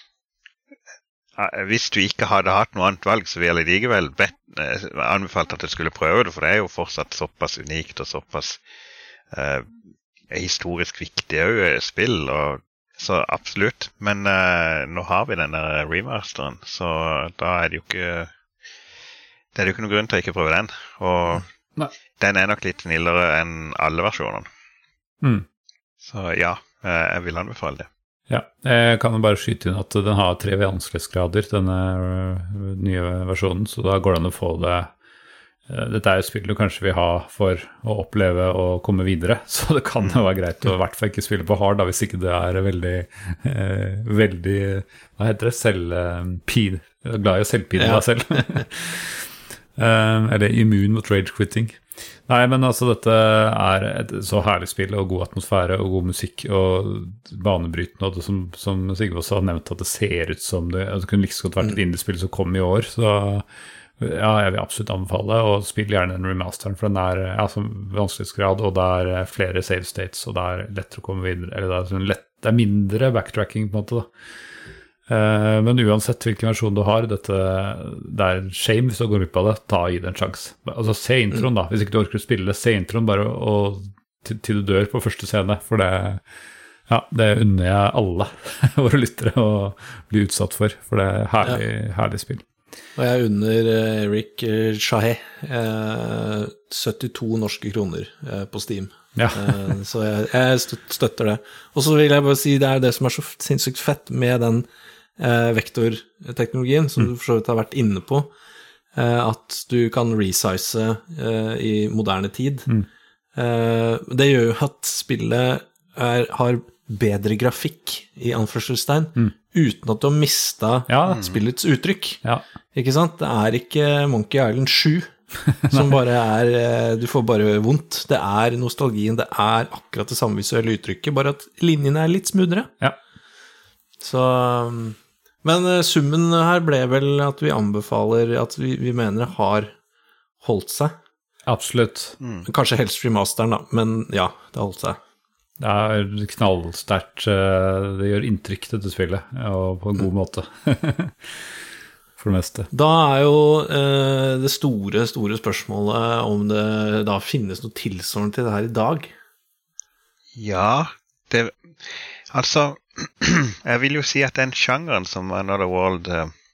hvis du ikke hadde hatt noe annet valg, så ville jeg likevel anbefalt at du skulle prøve det, for det jo fortsatt såpass unikt og såpass historisk viktig spill, og så absolutt. Men nå har vi den der remasteren, så da det jo ikke det jo ikke noen grunn til å ikke prøve den, og den nok litt snillere enn alle versjonene. Så ja, jeg vil anbefale det. Ja, jeg kan jo bare skyte inn at den har 3 vanskelighetsgrader, denne nye versjonen, så da går det an å få det. Dette jo spill du kanskje vil ha for å oppleve og komme videre, så det kan jo være greit å i hvert fall ikke spille på hard, da, hvis ikke det veldig, hva heter det, glad i å selvpine deg selv. Eller immun mot rage quitting. Nei, men altså dette et så herlig spill og god atmosfære og god musikk og banebrytende, og det som Sigve også har nevnt, at det ser ut som det kunne like så godt vært et indiespill som kom i år, så ja, jeg vil absolutt anbefale, og spill gjerne den remasteren, for den som vanskelighetsgrad, og det flere save states, og det lettere å komme videre, eller det mindre backtracking på en måte da. Men uansett hvilken versjon du har, det en shame hvis du går ut på det, i det en sjans. Altså se introen da, hvis ikke du orker å spille, se introen bare til du dør på første scene, for det unner jeg alle våre lyttere å bli utsatt for det herlig spill. Og jeg unner Eric Chahe 72 norske kroner på Steam. Ja. Så jeg støtter det. Og så vil jeg bare si, det det som så sinnssykt fett med den vektorteknologien, som du for så vidt har vært inne på, at du kan resize i moderne tid. Det gjør jo at spillet har bedre grafikk i anførselstegn, uten at du har mistet spillets uttrykk. Ja. Ikke sant? Det ikke Monkey Island 7, som bare du får bare vondt. Det nostalgien, det akkurat det samme visuelle uttrykket, bare at linjene litt smoothere. Ja. Så, men summen her ble vel at vi anbefaler at vi mener det har holdt seg. Absolutt. Kanskje helst remasteren da, men ja, det har holdt seg. Det knallsterkt, det gjør inntrykk dette spillet, og på en god måte. For det meste. Da jo det store spørsmålet om det da finnes noe tilsvarende til det her i dag. Ja, altså, jeg vil jo si at den sjangeren som Another World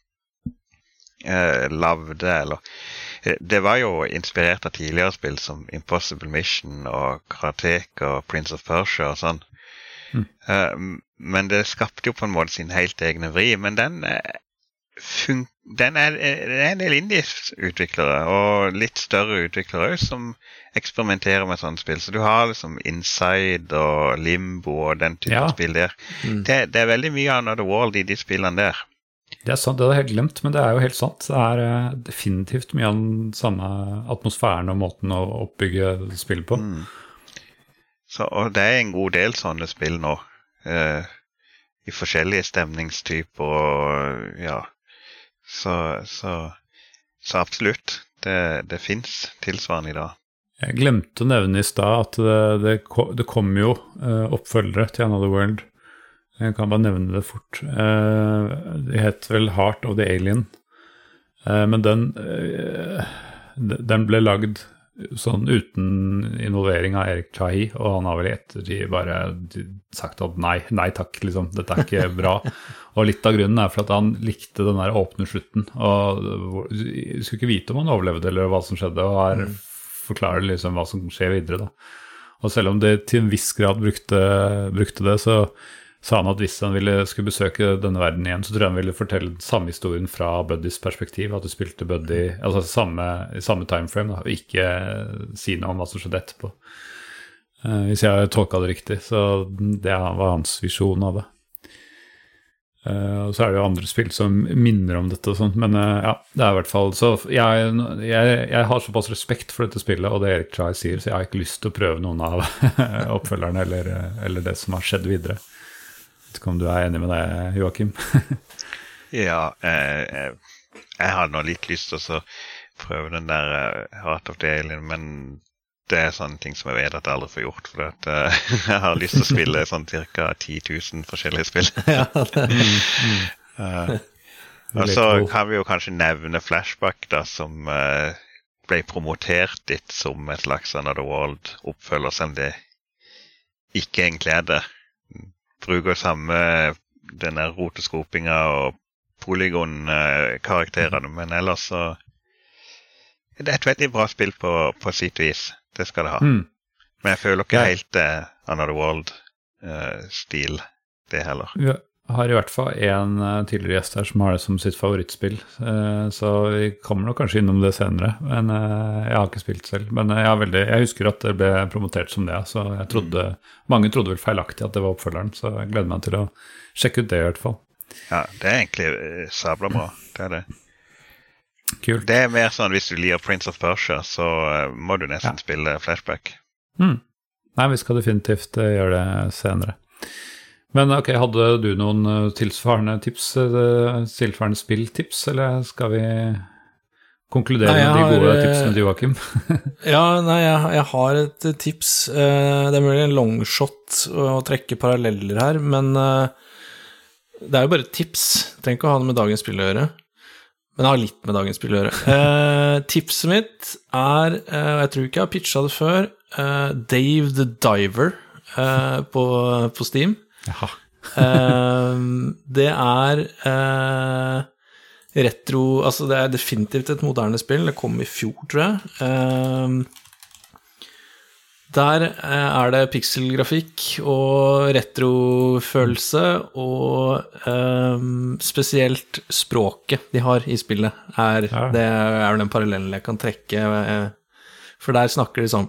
lavde, eller det var jo inspirert av tidligere spill som Impossible Mission og Karateka og Prince of Persia og sånn. Men det skapte jo på en måte sin helt egne vri, men den det er en del indie-utviklere og litt større utviklere som eksperimenterer med sånne spill. Så du har liksom Inside og Limbo og den type spill der. Det er veldig mye Another World i de spillene der. Det er sant, det hadde jeg helt glemt, men det er jo helt sant. Det er definitivt mye av den samme atmosfæren og måten å oppbygge spill på. Så, og det er en god del sånne spill nå, i forskjellige stemningstyper og ja. Så absolutt, det finnes tilsvarende i dag. Jeg glemte å nevne i sted at det kom jo oppfølgere til Another World. Jeg kan bare nevne det fort. Det heter vel Heart of the Alien. Men den ble lagd sånn uten involvering av Eric Chahi, og han har vel ettertid bare sagt at nei takk, liksom, dette er ikke bra. Og litt av grunnen for at han likte den der åpne slutten, og skulle ikke vite om han overlevde eller hva som skjedde, og her forklarer liksom hva som skjer videre da. Og selv om det til en viss grad brukte det, så sa han at hvis han skulle besøke denne verden igjen, så tror jeg han ville fortelle den samme historien fra Buddys perspektiv, at du spilte Buddy, altså samme timeframe, da, og ikke si noe om hva som skjedde etterpå. Hvis jeg tolket det riktig, så det var hans visjon av det. Og så er det jo andre spill som minner om dette og sånt, men ja, det er i hvert fall, så jeg har såpass respekt for dette spillet, og det Erik Chai sier, så jeg har ikke lyst til å prøve noen av oppfølgerne, eller det som har skjedd videre. Jeg vet ikke om du er enig med det, Joakim? Ja, jeg har nå litt lyst til å prøve den der Heart of the Alien, men det er sånne ting som jeg vet at jeg aldri får gjort, for at jeg har lyst til å spille sånn cirka 10 000 forskjellige spill. Og så kan vi jo kanskje nevne Flashback da, som ble promotert litt som et slags Another World oppfølger, selv om det ikke egentlig er det. Bruker samme denne roteskopinga og polygon-karakterene, men ellers så det er et veldig bra spill på sitt vis, det skal det ha. Men jeg føler ikke helt Another World-stil, det heller. Vi har i hvert fall en tidligere gjest her som har det som sitt favorittspill, så vi kommer nok kanskje innom det senere, men jeg har ikke spilt selv. Men jeg husker at det ble promotert som det, så mange trodde vel feilaktig at det var oppfølgeren, så jeg gleder meg til å sjekke ut det i hvert fall. Ja, det er egentlig sabla bra, det er det. Kult. Det er mer sånn, hvis du liker Prince of Persia, så må du nesten spille Flashback. Nei, vi skal definitivt gjøre det senere. Men ok, hadde du noen tilsvarende tips, tilsvarende spilltips, eller skal vi konkludere med de gode tipsene til Joakim? Jeg har et tips. Det er mulig en longshot å trekke paralleller her, men det er jo bare et tips. Jeg trenger ikke å ha det med dagens spill å gjøre, men jeg har litt med dagens spill å gjøre. Tipset mitt og jeg tror ikke jeg har pitchet det før, Dave the Diver på Steam. Jaha. Det er retro, altså det er definitivt et moderne spill. Det kom i fjor, tror jeg. Der er det pixelgrafikk og retrofølelse, og spesielt språket de har i spillet det er den parallellen jeg kan trekke. For der snakker de sånn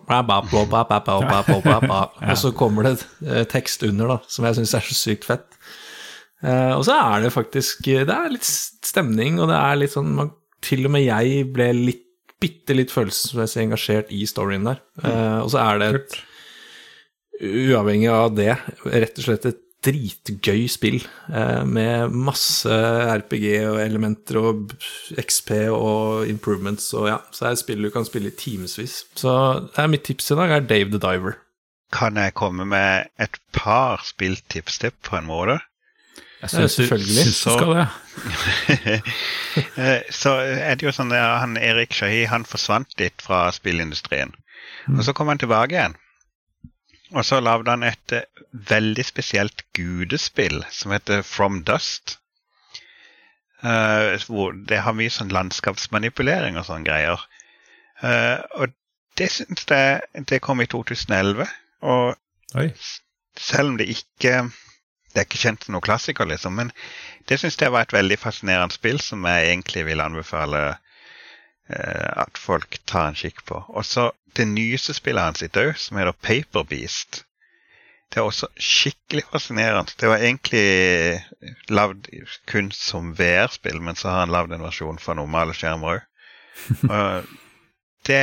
og så kommer det tekst under da, som jeg synes er så sykt fett. Og så er det faktisk, det er litt stemning, og det er litt sånn, til og med jeg ble bitte litt følelsesmessig engasjert i storyen der. Og så er det uavhengig av det, rett og slett et dritgøy spill, med masse RPG-elementer og XP og improvements, og ja, så er et spill du kan spille i timesvis. Så det mitt tips i dag Dave the Diver. Kan jeg komme med et par spilltips på en måte? Jeg selvfølgelig så skal det. Så er det jo sånn at Erik Chahi, han forsvant litt fra spillindustrien, og så kom han tilbake igjen. Og så lavde han et veldig spesielt gudespill som heter From Dust. Hvor det har mye sånn landskapsmanipulering og sånne greier. Og det synes det kom i 2011. Og selv om det ikke det ikke kjent som noe klassiker, liksom, men det synes jeg var et veldig fascinerende spill som jeg egentlig vil anbefale at folk tar en kikk på. Og så det nyeste spillet hans sitt også, som heter Paper Beast. Det også skikkelig fascinerende. Det var egentlig lavet kun som VR-spill, men så har han lavet en versjon for normale skjermer også. Det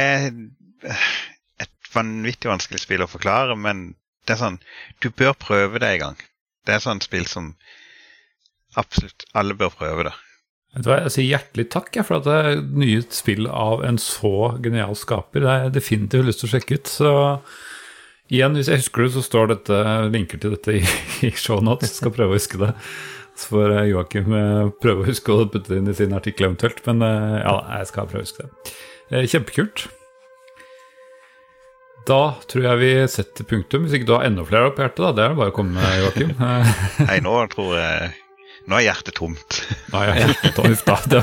et vanvittig vanskelig spill å forklare, men det sånn, du bør prøve det en gang. Det sånn spill som absolutt alle bør prøve det. Vet du hva, jeg sier hjertelig takk for at det er nye spill av en så genial skaper. Det er definitivt lyst til å sjekke ut, så igjen, hvis jeg husker det, så står dette, linker til dette i shownotes, skal prøve å huske det. Så får Joakim prøve å huske å putte det inn i sin artikkel eventuelt, men ja, jeg skal prøve å huske det. Kjempekult. Da tror jeg vi setter punktum, hvis ikke du har enda flere opp hjertet da, det er det bare å komme med, Joakim. Nei, nå tror jeg, nå er hjertet tomt. Nei, hjertet tomt da,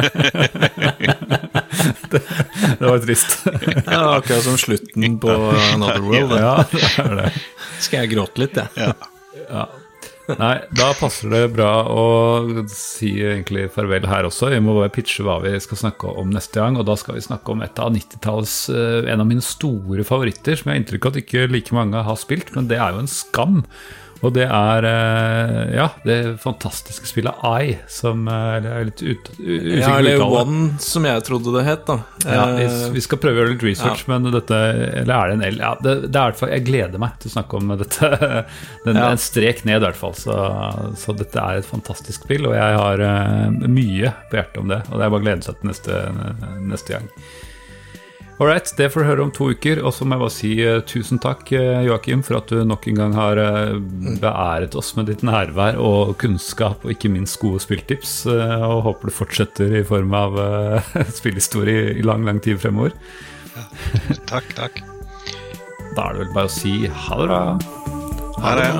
det var trist. Ja, akkurat som slutten på Another World. Ja, det er det. Skal jeg gråte litt, ja. Ja. Nei, da passer det bra å si egentlig farvel her også. Vi må bare pitche hva vi skal snakke om neste gang, og da skal vi snakke om et av 90-tallets, en av mine store favoritter, som jeg har inntrykk av at ikke like mange har spilt, men det er jo en skam. Og det er, ja, det fantastiske spillet I, som er litt usikker ja, eller One, som jeg trodde det het da. Ja, vi skal prøve å gjøre litt research, men dette, eller er det en L? Ja, det er i hvert fall, jeg gleder meg til å snakke om dette, en strek ned i hvert fall, så dette er et fantastisk spill, og jeg har mye på hjertet om det, og det er bare å glede seg til neste gang. Alright, det får du høre om 2 uker, og så må jeg bare si tusen takk, Joakim, for at du nok en gang har beæret oss med ditt nærvær og kunnskap, og ikke minst gode spilltips, og håper det fortsetter i form av spillhistorie i lang, lang tid fremover. Ja, takk. Da er det vel bare å si ha det bra. Ha det.